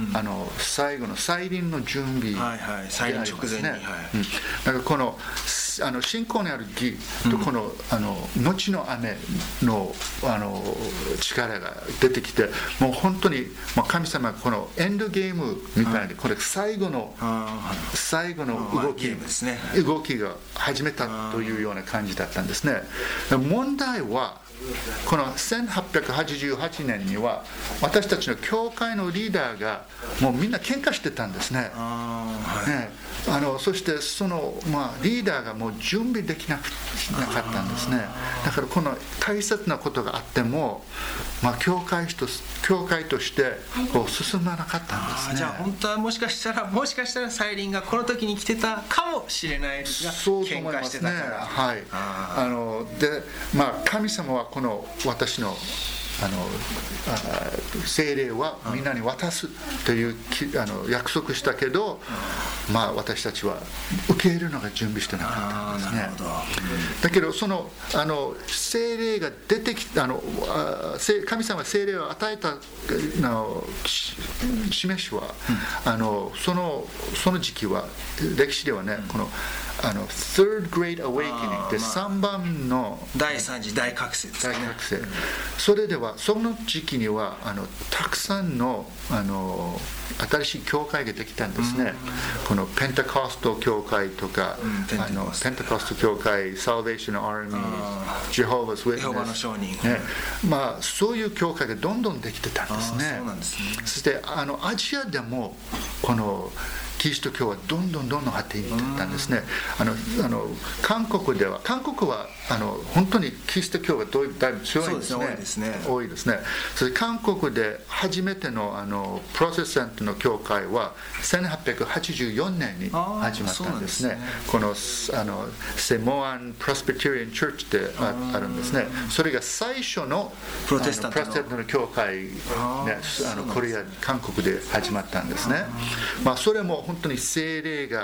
あの最後の再臨の準備でありますね。はいはい、再臨直前に、はい、うん、だからこのあの信仰にある義とこの、うん、あの後の雨 の, あの力が出てきて、もう本当に、まあ、神様がこのエンドゲームみたいに、これ最後の、はい、最後の動き、 ですね、 動きが始めたというような感じだったんですね。問題はこのせんはっぴゃくはちじゅうはちねんには私たちの教会のリーダーがもうみんな喧嘩してたんですね。あ、はい、ね、あのそしてその、まあ、リーダーがもう準備できなくなかったんですね。だからこの大切なことがあっても、まあ、教会と教会としてこう進まなかったんですね。 じゃあ本当はもしかしたらもしかしたら再臨がこの時に来てたかもしれないですが、喧嘩してたから、 はい、ああので、まあ、神様はこの私のあのあ聖霊はみんなに渡すというあの約束したけど、まあ、私たちは受け入れるのが準備してなかったんですね。だけどそのあの聖霊が出てきた、あの神様が聖霊を与えたの示しは、うん、あのそのその時期は歴史ではね、うん、このあの Third Great Awakening ってさんばんの第三次大覚醒ですね。 大覚醒。それではその時期にはあのたくさんのあの新しい教会ができたんですね。このペンタコスト教会とか、うん、あのペンタコスト教会、Salvation Army、Jehovah's Witness、エホバの証人、ね、まあそういう教会がどんどんできてたんですね。 そうなんですね。 そしてあのアジアでもこのキリスト教はどんどんどんどん発展していったんですね。あのあの韓国では韓国はあの本当にキリスト教がだいぶ強いんですね。 そうですね、 多いですね。それで韓国で初めてのあのプロテスタントの教会はせんはっぴゃくはちじゅうよねんに始まったんですね。このあのセモアン・プロスペテリアン・チャーチってああるんですね。それが最初のプロテスタントの教会、ね、あのコリア韓国で始まったんですね。まあそれも本当に聖霊が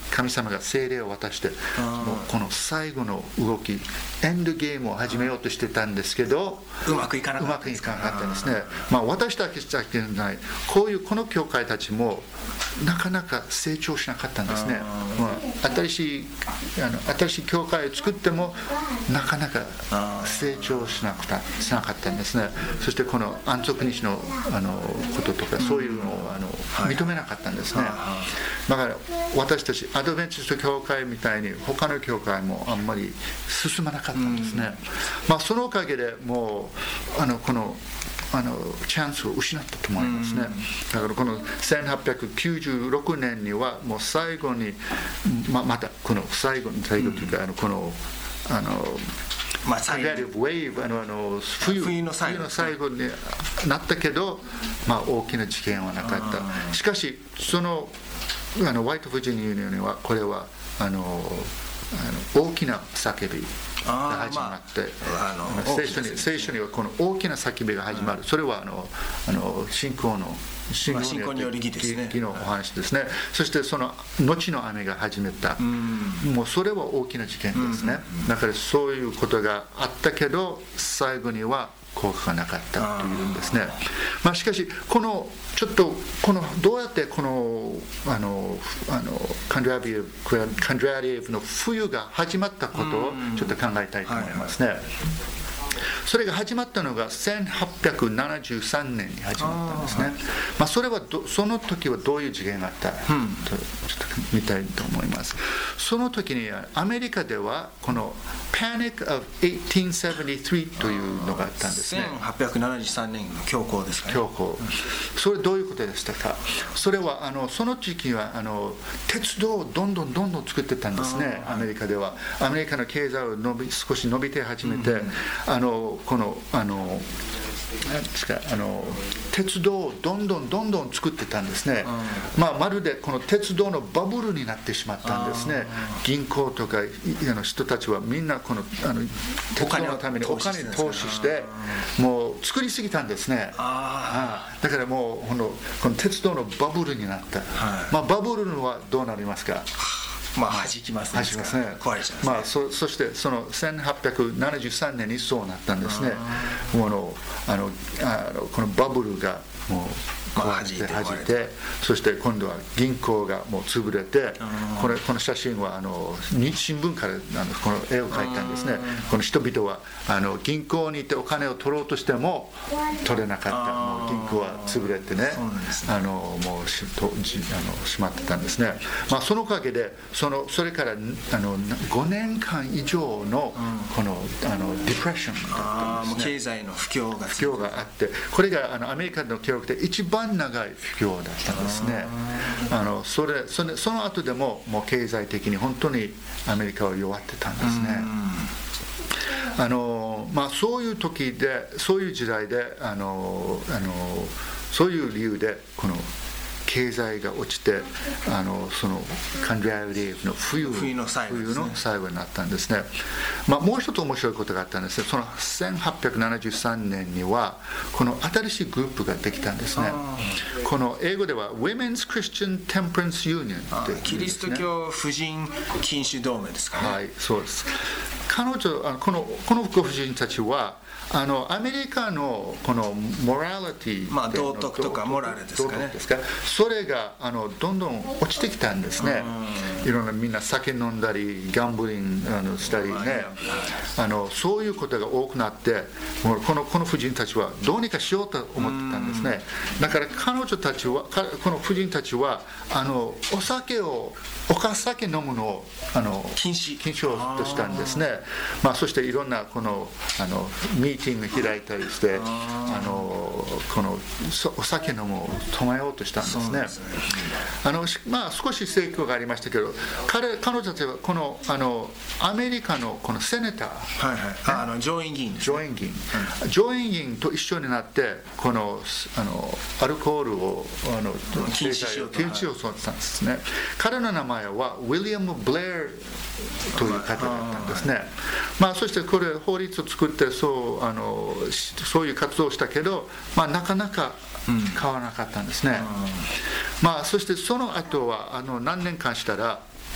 神様が聖霊を渡して、もうこの最後の動き、エンドゲームを始めようとしてたんですけど、 うまくいかなかった。 うまくいかなかったんですね。まあ、私だけじゃない、こういうこの教会たちもなかなか成長しなかったんですね。まあ、新しいあの新しい教会を作ってもなかなか成長しなくたしなかったんですね。そしてこの安息日のあのこととかそういうのをあの認めなかったんですね。だから私たちアドベンチスト教会みたいに他の教会もあんまり進まなかったんですね。まあ、そのおかげでもうあのこのあのチャンスを失ったと思いますね。だからこのせんはっぴゃくきゅうじゅうろくねんにはもう最後に ま, またこの最後に最後というか、あのこのあのまあ、 ウェーブあのあの 冬, 冬の最後、の最後になったけど、まあ、大きな事件はなかった。しかしそのあのホワイト・ヴァージニア・ユニオンにはこれはあのあの大きな叫びが始まって、まあ、聖書に聖書にはこの大きな叫びが始まる。それはあのあの信仰の信仰による義ですね。義のお話ですね。そしてその後の雨が始めた。もうそれは大きな事件ですね。だからそういうことがあったけど最後には効果がなかったというんですね。まあ、しかしこのちょっとこのどうやってこのあのあのカンドラビエフカンドラビエフの冬が始まったことをちょっと考えたいと思いますね。それが始まったのがせんはっぴゃくななじゅうさんねんに始まったんですね。まあ、それはどその時はどういう事件があったとちょっと見たいと思います。その時にアメリカではこの Panic of せんはっぴゃくななじゅうさんというのがあったんですね。 せんはっぴゃくななじゅうさんねんの恐慌ですかね。 恐慌。それどういうことでしたか。それはあのその時期はあの鉄道をどんどんどんどん作ってたんですね。アメリカではアメリカの経済を伸び少し伸びて始めて、うん、あのこのあのなんですかあの鉄道をどんどんどんどん作ってたんですね。まあ、まるでこの鉄道のバブルになってしまったんですね。銀行とかあの人たちはみんなこのあの鉄道のためにお金に投資してもう作りすぎたんですね。ああだからもうこのこの鉄道のバブルになった、はい、まあ、バブルはどうなりますか。 まあ、弾きますね。 弾きますね。 壊れちゃいますね。 まあ、そ, そしてそのせんはっぴゃくななじゅうさんねんにそうなったんですね。もうのあのあのこのバブルがもう壊れて弾いて、そして今度は銀行がもう潰れて、これこの写真はあの新聞からあのこの絵を描いたんですね。この人々はあの銀行に行ってお金を取ろうとしても取れなかった。もう銀行は潰れてね、あのもうしとじあの閉まってたんですね。まあ、そのおかげでそのそれからあのごねんかん以上のこのあのディプレッションだったんですね。 経済の不況が不況があって、これがあのアメリカの記録で一番長い不況だったんですね。あのそれそれその後でももう経済的に本当にアメリカは弱ってたんですね。あのまあ、そういう時でそういう時代であのあのそういう理由でこの経済が落ちてあのそのカンドラビエフの 冬, 冬の最後ですね、 冬の最後になったんですね。まあ、もう一つ面白いことがあったんですね。そのせんはっぴゃくななじゅうさんねんにはこの新しいグループができたんですね。この英語では Women's Christian Temperance Union っていう、ね、 キリスト教婦人禁酒同盟ですかね。 はい、そうです。彼女あのこのこのご婦人たちはあのアメリカのこのモラリティ、 まあ、道徳とかモラルですかね。 ですか、それがあのどんどん落ちてきたんですね。いろんなみんな酒飲んだりギャンブリングあのしたりね、あのそういうことが多くなって、もうこのこの婦人たちはどうにかしようと思ってたんですね。だから彼女たちはこの婦人たちはあのお酒をお酒飲むのをあの禁止禁止をとしたんですね。まあ、そしていろんなこのあのミーティング開いたりして、あのこのお酒飲むを止めようとしたんですね。ですね、あのまあ、少し成功がありましたけど、彼彼女たちはこのあのアメリカのこのセネター、 はいはい、あの上院議員ですね。 上院議員、うん、上院議員と一緒になってこのあのアルコールをあの禁止しようと禁止をそうしたんですね。彼の名前はウィリアム・ブレアという方だったんですね。まあ、そしてこれ法律を作ってそうあのそういう活動をしたけど、まあ、なかなか変わらなかったんですね。うん、まあ、そしてその後はあの何年間したら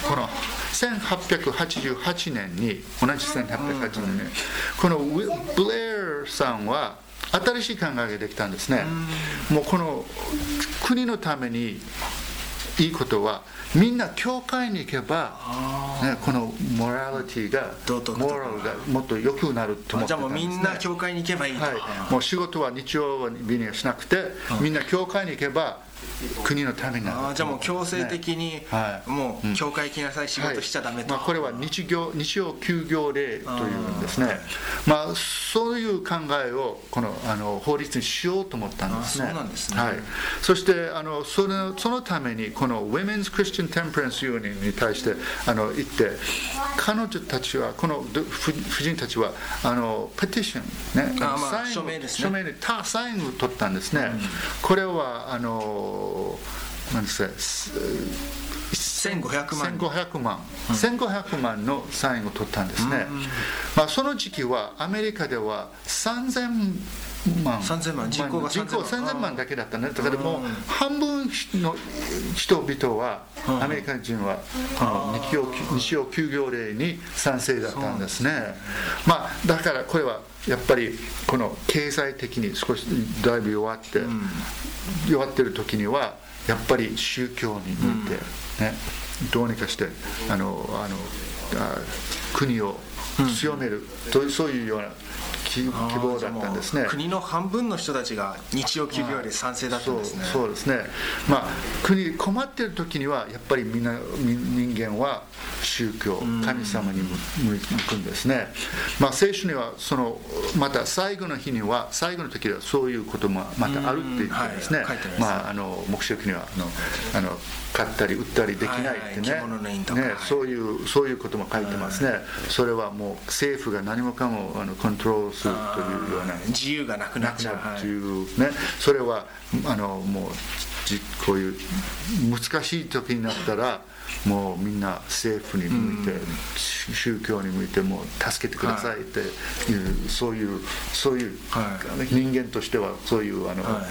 このせんはっぴゃくはちじゅうはちねんに同じせんはっぴゃくはちじゅうはちねんにこのブレアさんは新しい考えができたんですね。もうこの国のためにいいことはみんな教会に行けば、ね、このモラリティがモラルがもっと良くなると思ってたんですね。 じゃあもうみんな教会に行けばいいと、はい、 もう仕事は日曜日にはしなくて、みんな教会に行けば国のためになる。 あ、じゃあもう強制的に、ね、はい、もう教会行きなさい、仕事しちゃダメと、 はい、まあ、これは日業日曜休業令というんですね。まあ、そういう考えをこのあの法律にしようと思ったんですね。 そうなんですね。 はい、そしてあのそのそのためにこの Women's Christian Temperance Union に対してあの言って、彼女たちはこの婦人たちはあのペティションね、 あ、まあ、 サイン署名ですね。 署名にたサインを取ったんですね。うん、これはあのなんですか、 せんごひゃくまん、 せんごひゃくまん、うん、せんごひゃくまんのサインを取ったんですね。うん、まあ、その時期はアメリカではさんぜんまん、 さんぜんまん、人口がさんぜんまんだけだったね。だからもう半分の人々は、アメリカ人はこの日曜、日曜休業令に賛成だったんですね。まあ、だからこれはやっぱりこの経済的に少しだいぶ弱って、うん、弱ってる時にはやっぱり宗教に向いて、ね、うん、どうにかしてあのあのあ国を強めるという、うん、そういうような希望だったんですね。 国の半分の人たちが日曜休業令賛成だったんですね。 そう、そうですね。まあ、国困っている時にはやっぱりみんな人間は宗教、神様に向くんですね。まあ、聖書にはそのまた最後の日には最後の時はそういうこともまたあるって言ってですね。まあ、あの黙示録にはあのあの買ったり売ったりできないってね、ね、そういうそういうことも書いてますね。それはもう政府が何もかもあのコントロールするというような自由がなくなっちゃうというね、それはあのもうこういう難しい時になったらもうみんな政府に向いて、うん、宗教に向いてもう助けてくださいっていう、はい、そういうそういう、はい、人間としてはそういうあの、はい、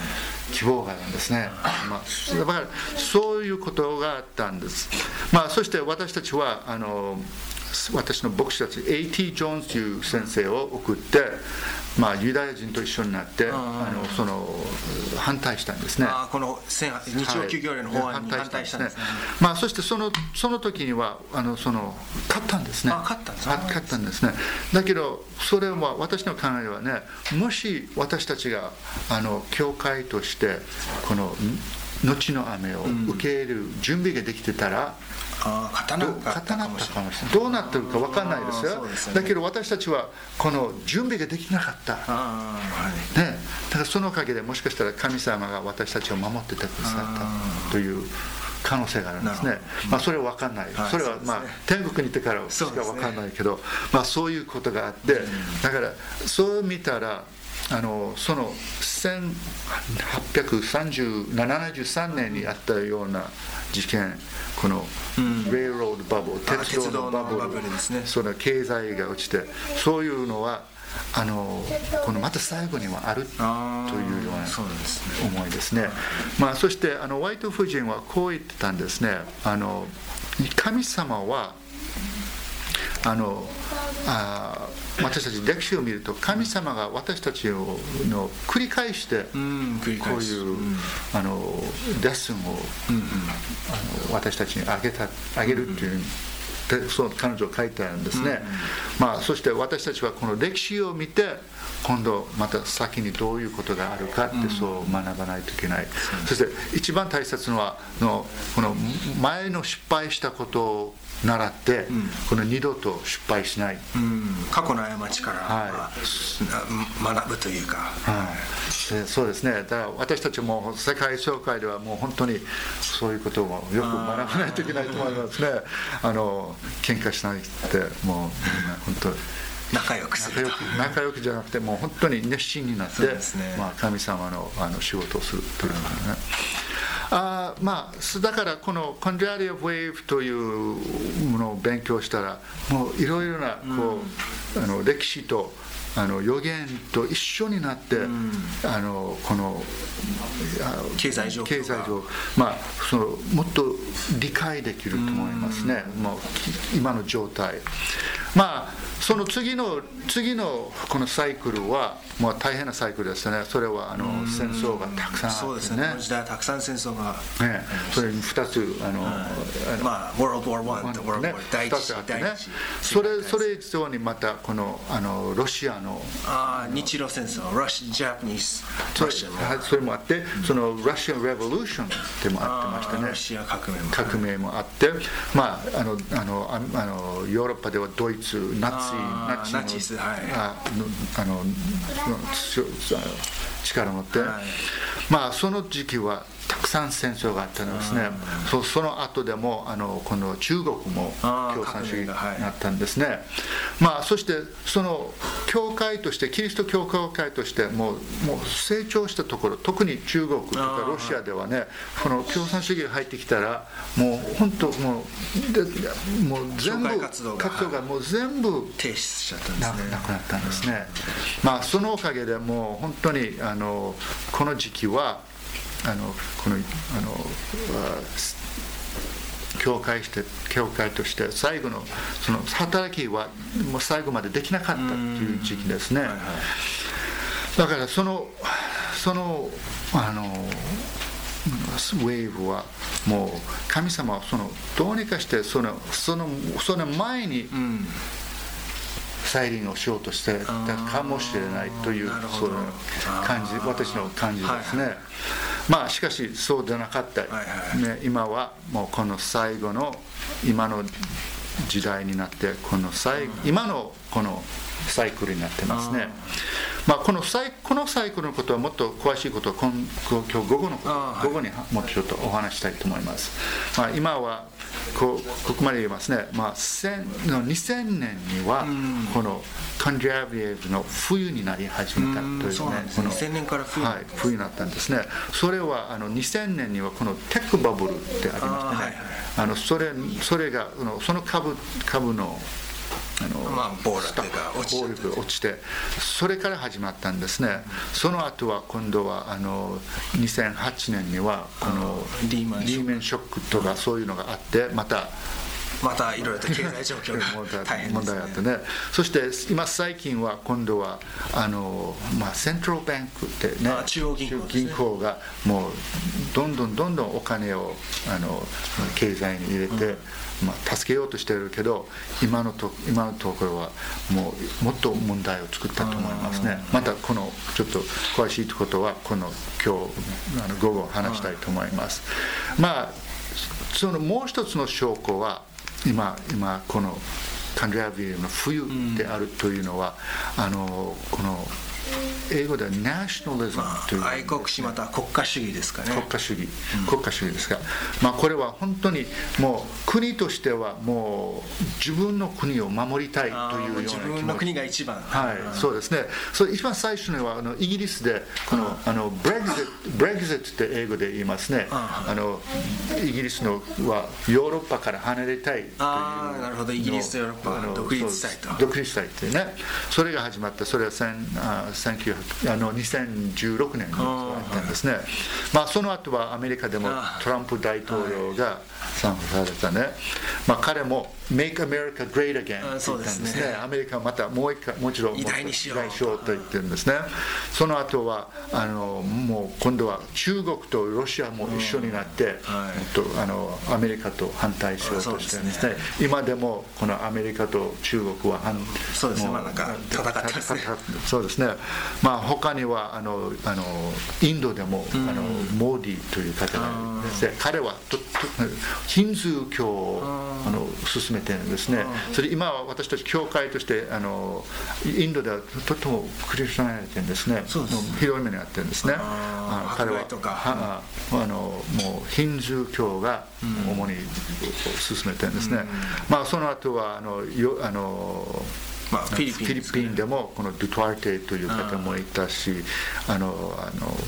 希望があるんですね。まあ、だからそういうことがあったんです。まあ、そして私たちはあの私の牧師たち エーティー ジョーンズという先生を送って、まあ、ユダヤ人と一緒になってあのその反対したんですね。 あ、この日曜休業令の法案に反対したんですね。 まあ、そしてそのその時にはあのその勝ったんですね。 あ、勝ったんですね。勝ったんですね。だけどそれは私の考えではね、もし私たちがあの教会としてこの後の雨を受け入れる準備ができてたら、 あ、勝たなかったかもしれない。 どうなってるか分かんないですよ。ですね、だけど私たちはこの準備ができなかった、 あ、はい、 ね、だからそのおかげでもしかしたら神様が私たちを守っててくださったという可能性があるんですね。まあ、それは分かんない、はい、それはまあ、ね、天国に行ってからしか分かんないけど、ね、まあ、そういうことがあって、だからそう見たらあのそのせんはっぴゃくななじゅうさんねんにあったような事件、このレイロードバブル、鉄道のバブル、バブルですね、その経済が落ちて、そういうのはあのこのまた最後にはあるというような思いですね。まあ、そしてあのホワイト夫人はこう言ってたんですね。あの神様はあのあ私たち歴史を見ると神様が私たちをの繰り返してこういうあのレッスンをあの私たちにあげたあげるっていうでその彼女が書いてあるんですね。まあ、そして私たちはこの歴史を見て今度また先にどういうことがあるかってそう学ばないといけない。そして一番大切なのはのこの前の失敗したことを習って、うん、この二度と失敗しない、 うん、過去の過ちから、はい、学ぶというか、 はい、そうですね。だから私たちも世界総会ではもう本当にそういうことをよく学ばないといけないと思いますね。あの喧嘩しないってもうみんな本当に仲良くすると、 仲良く、仲良くじゃなくてもう本当に熱心になって、ね、まあ、神様 の, あの仕事をするというのがね、あまあ、だからこのコンジャリア・ウェーブというものを勉強したらもういろいろなこう、うん、あの歴史とあの予言と一緒になって、うん、あのこの経済状況経済上、まあ、そのもっと理解できると思いますね、うん、もう今の状態。まあその次の次のこのサイクルはもう大変なサイクルですね。それはあの戦争がたくさんあってね。 そうですね。この時代はたくさん戦争が、 ね、それにふたつあの、うん、 あのまあ World War One と World War ね、 第一次、 あってね、 第一次それそれ以上にまたこのあのロシアのあ日露戦争、ロシア、ジャパニーズ、 ロシアそれもあって、うん、そのロシアレボリューションでもあってましたね。 ロシア革命も革命もあって、まああのあのあのヨーロッパではドイツナチナチナチス、はい、 あのあの力を持って、はい、まあその時期はたくさん戦争があったんですね。そ, その後でもあのこの中国も共産主義になったんですね。はい、まあそしてその教会としてキリスト教会としてもうもう成長したところ、特に中国とかロシアではね、この共産主義が入ってきたらもう本当もうでもう全部活動 が, 活動がもう全部停止しちゃったんですね。 なくなったんですね。まあそのおかげでもう本当にあのこの時期はあのこのあの教会して教会として最後のその働きはもう最後までできなかったという時期ですね。だからそのそのあのウェーブはもう神様はそのどうにかしてそのそのその前に再臨をしようとしてたかもしれないというそういう感じ、私の感じですね。はいはい、まあしかしそうでなかった、はいはいね、今はもうこの最後の今の時代になってこの最今のこのサイクルになってますね。まあ、このサイこのサイクルのことはもっと詳しいことは今今日午後のこと、はい、午後にもっとちょっとお話したいと思います。まあ、今はこうここまで言いますね。まあ、にせんねんにはこのカンジャービエーズの冬になり始めたというね、 このにせんねんから冬、 はい、冬になったんですね。それはあのにせんねんにはこのテックバブルってありましてね、はいはい、あのそれそれがその株株のあのまあ、暴落が落ちて落ちてそれから始まったんですね。その後は今度はあのにせんはちねんにはこのリーメンショックとかそういうのがあってまたまたいろいろと経済状況が大変ですね。 問題あってね。そして今最近は今度はあの、まあ、セントラルバンクってね、 中央銀行ですね、 銀行がもうどんどんどんどんお金をあの経済に入れて、うんまあ、助けようとしてるけど今のと今のところはもうもっと問題を作ったと思いますね。またこのちょっと詳しいことはこの今日あの午後話したいと思います。まあそのもう一つの証拠は今今このカンジャービエの冬であるというのは、うん、あのこの英語ではナショナリズムという、 まあ、愛国心また国家主義ですかね。 国家主義、うん、国家主義ですが、まあ、これは本当にもう国としてはもう自分の国を守りたいというような気持ち。 自分の国が一番。 はい、うん、そうですね。それ一番最初にはあのイギリスでこの、うん、あのブレグジット、ブレグジットって英語で言いますね。うん、あのイギリスのはヨーロッパから離れたいという。 ああ、なるほど。イギリスとヨーロッパが独立したいと。 独立したいっていうね。それが始まった。それは千あせんきゅうひゃくあのにせんじゅうろくねんにあったんですね。まあ、その後はアメリカでもトランプ大統領が参加されたね。まあ、彼も Make America Great Again って言ったんですね。アメリカはまたもう一回もちろん偉大にしようと言ってるんですね。その後はあのもう今度は中国とロシアも一緒になって、はい、とあのアメリカと反対しようとしてるんですね。今でもこのアメリカと中国は反そうですね。まあ、なんか戦ってますね。 そうですね。まあ、他にはあのあのインドでも、うん、あのモーディという方がいるんですね。彼はととヒンズー教をあの進めてるんですね。それで今は私たち教会としてあのインドではとてもクリスチャンやってるんですね。 そうですね。 広い目にやってるんですね。 あ彼ははあのもうヒンズー教が主に進めてるんですね。うん、まあその後はあのよあのまあ、フィリピン、ね、 フィリピンでもこのドゥトワルテという方もいたし、あのあの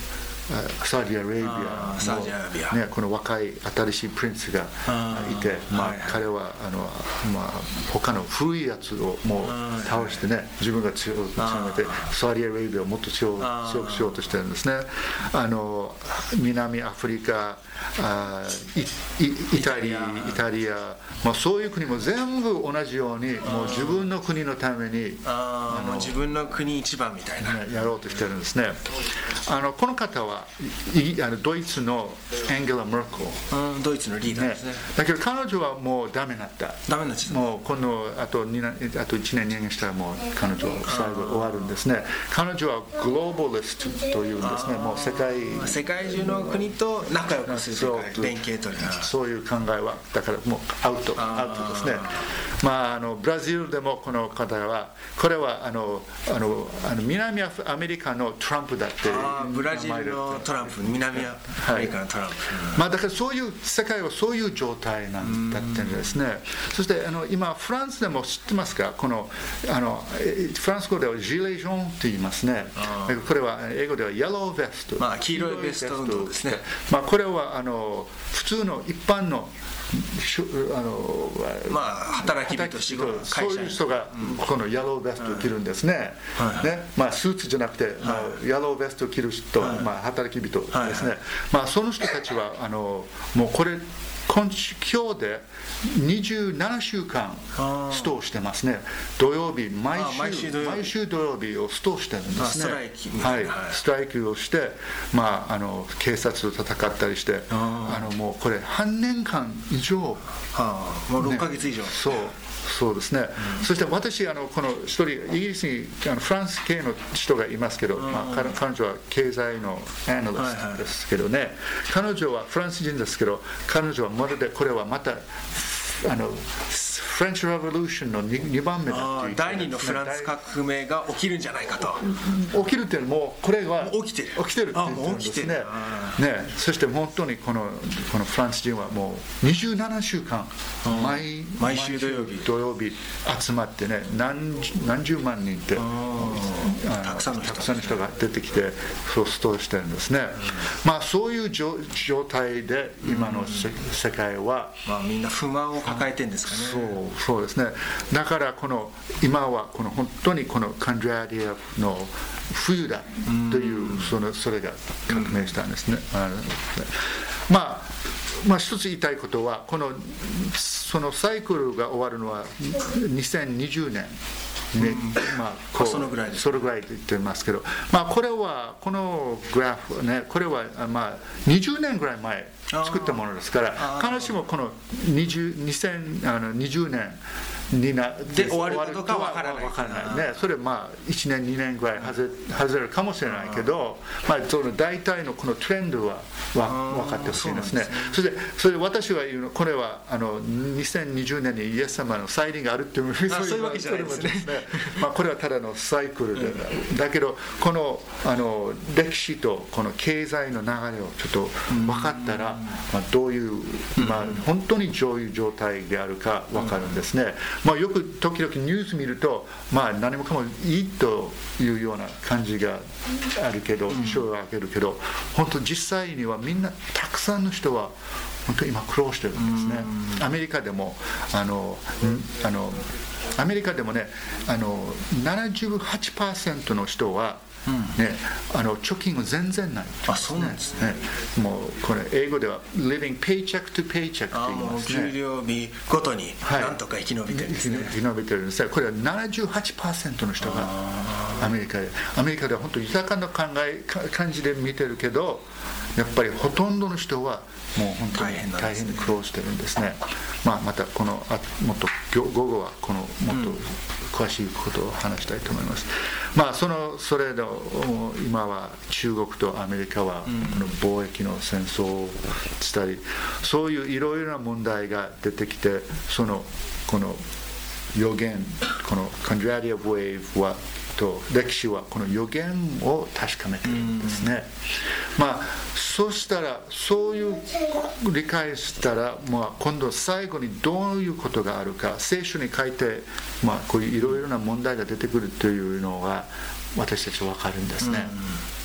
サウジアラビアサウジアラビア、 ね、この若い新しいプリンスがいて、まあはいはい、 彼はあの、まあ、他の古いやつをもう倒してね、自分が強く強めてサウジアラビアをもっと強くしようとしてるんですね。あの南アフリカ、あ イ, イ, イタリア、イタリア、まあ、そういう国も全部同じようにもう自分の国のためにああの自分の国一番みたいな、 ね、やろうとしてるんですね。あのこの方はあのドイツのエンゲラ・メルケル、 うん、ドイツのリーダーですね。 だけど彼女はもうダメになった。 ダメになっちゃった。 もうこのあとにねんあといちねんにねんしたらもう彼女は最後終わるんですね。彼女はグローバリストというんですね。もう世界世界中の国と仲良くする世界、連携取りな、 そういう考えはだからもうアウトアウトですね。まああのブラジルでもこの方はこれはあのあのあの南アメリカのトランプだって。 ブラジルのトランプ、南アメリカのトランプ、 はい、まあ、だからそういう世界はそういう状態なんだってんですね。そしてあの今フランスでも知ってますか、このあのフランス語ではジレジョンと言いますね。これは英語ではイエローベスト、 まあ、黄色いベスト運動ですね。 まあ、これはあの普通の一般のあのまあ、働き人、仕事、 そういう人がこのイエローベストを着るんですね。ね、まあ、スーツじゃなくて、まあ、イエローベストを着る人、まあ、働き人ですね。まあ、その人たちはあのもうこれ今日でにじゅうななしゅうかんストをしてますね。土曜日毎週毎週土曜日、 毎週土曜日をストしてるんですね。 ストライキ、 はい、ストライキをして、まあ、あの警察と戦ったりして、あのもうこれ半年間以上、 はあ、もうろっかげつ以上、ね、 そうそうですね、うん、そして私あのこの一人イギリスにあのフランス系の人がいますけど、うん、まあ、彼, 彼女は経済のアナリストですけどね、はいはい、彼女はフランス人ですけど、彼女はまるでこれはまたあのフレンチ・レボリューションの に, にばんめだっていう、 第二のフランス革命が起きるんじゃないかと。 起きるっていうのもこれは起きてる起きてるって言うんですね。ね、そして本当にこのこのフランス人はもうにじゅうななしゅうかん毎, 毎週土曜日土曜日集まってね、何, 何十万人ってたくさんの人、 たくさんの人が出てきてそうストしてるんですね。まあそういう状態で今の世界は、 まあ、みんな不満を抱えてるんですかね。 そうそうですね。だからこの今はこの本当にこのカンドラディアの冬だというそのそれが革命したんですね。あのまあまあ一つ言いたいことはこのそのサイクルが終わるのはにせんにじゅうねん。ね、まあ、こうそのぐらいです。 それぐらいと言ってますけど、まあ、これはこのグラフね、これはまあにじゅうねんぐらい前作ったものですから、必ずしもこのにせんにじゅうねんになで終わることかわからない。 わからないね。それまあいちねんにねんぐらい外れるかもしれないけど、まあその大体のこのトレンドは分かってほしいですね。それでそれで私は言うのこれはあのにせんにじゅうねんにイエス様の再臨があるっていうそういうわけじゃないですね。 まあこれはただのサイクルで、だけどこのあの歴史とこの経済の流れをちょっと分かったら、まあどういうまあ本当にどういう状態であるか分かるんですね。まあ、よく時々ニュース見ると、まあ、何もかもいいというような感じがあるけど、印象があるけど、本当実際にはみんなたくさんの人は本当に今苦労してるんですね。アメリカでもあのあのアメリカでもね、あの ななじゅうはちパーセント の人はうんね、あの貯金が全然ない、ね、 あ、そうなんですね。 もうこれ英語では living paycheck to paycheck って言いますね。 給料日ごとになんとか生き延びてるんですね。 生き延びてるんですね。これは ななじゅうはちパーセント の人がアメリカでアメリカでは本当に豊かな考え感じで見てるけど、やっぱりほとんどの人はもう本当に大変に苦労してるんですね。まあ、またこのあもっと午後はこのもっと詳しいことを話したいと思います。まあそのそれの今は中国とアメリカはこの貿易の戦争をしたり、そういういろいろな問題が出てきて、そのこの予言、このカンドラディア・ウェーブはと歴史はこの予言を確かめているんですね。まあそうしたらそういう理解したら、まあ、今度最後にどういうことがあるか聖書に書いて、まあ、こういういろいろな問題が出てくるというのが私たちは分かるんですね。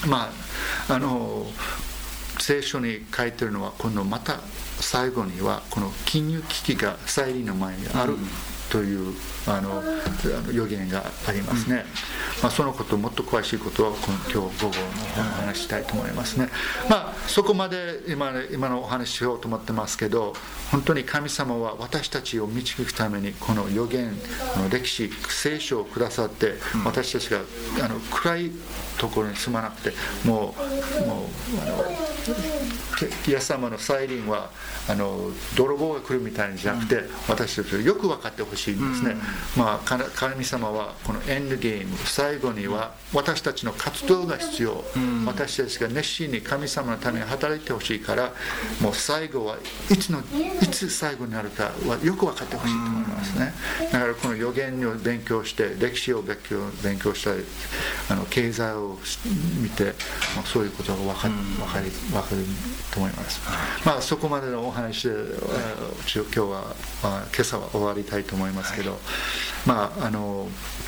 まああの聖書に書いてるのは今度また最後にはこの金融危機が再臨の前にあるというあの予言がありますね、まあ、そのこともっと詳しいことは今日午後のお話したいと思いますね。まあそこまで 今, 今のお話ししようと思ってますけど、本当に神様は私たちを導くためにこの予言の歴史聖書をくださって、私たちがあの暗いところに住まなくてもうもうあのイエス様の再臨はあの泥棒が来るみたいにじゃなくて、私たちがよく分かってほしいんですね、まあ、神様はこのエンドゲーム最後には私たちの活動が必要、私たちが熱心に神様のために働いてほしいから、もう最後はいつのいつ最後になるかはよく分かってほしいと思いますね。だからこの予言を勉強して歴史を勉強勉強したりあの経済を見て、まあ、そういうことが分かる、分かる、分かると思います。まあそこまでのお話で今日は、まあ、今朝は終わりたいと思いますけど、はい、まああのも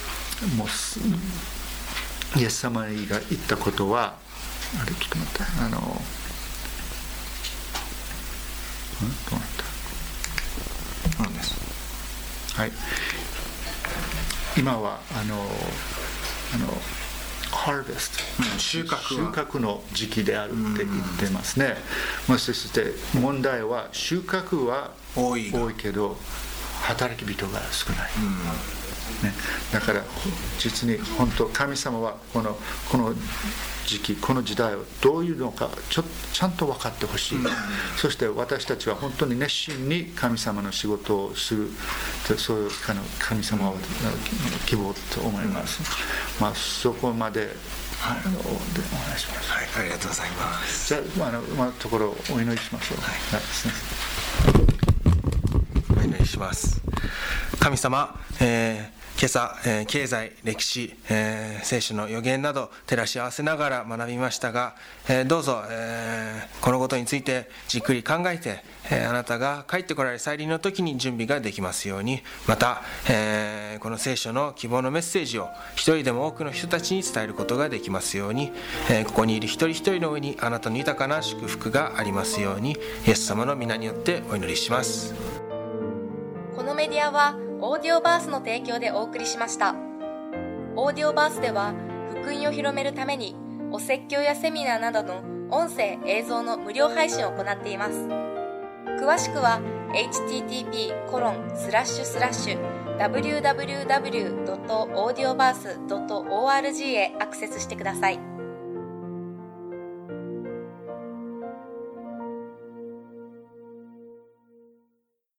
うイエス様が言ったことはあれちょっと待ってあのんどうなったなんですはい今はあのあのハーベスト、収穫収穫の時期であるって言ってますね。もしかして問題は収穫は多いけど働き人が少ない、ね、だから実に本当神様はこのこの時期この時代をどういうのかちょちゃんと分かってほしい、そして私たちは本当に熱心に神様の仕事をする、そういう神様を希望と思います、まあ、そこまではい、 お願いします。 はい、ありがとうございます。 じゃあ、あの、まあ、ところをお祈りしましょう。 はい、 すお祈りします。神様、えー今朝、えー、経済、歴史、えー、聖書の予言など照らし合わせながら学びましたが、えー、どうぞ、えー、このことについてじっくり考えて、えー、あなたが帰ってこられる再臨の時に準備ができますように、また、えー、この聖書の希望のメッセージを一人でも多くの人たちに伝えることができますように、えー、ここにいる一人一人の上にあなたの豊かな祝福がありますように、イエス様の皆によってお祈りします。 このメディアはオーディオバースの提供でお送りしました。オーディオバースでは福音を広めるためにお説教やセミナーなどの音声映像の無料配信を行っています。詳しくは エイチティーティーピーコロンスラッシュスラッシュダブリューダブリューダブリュードットオーディオバースドットオーアールジー へアクセスしてください。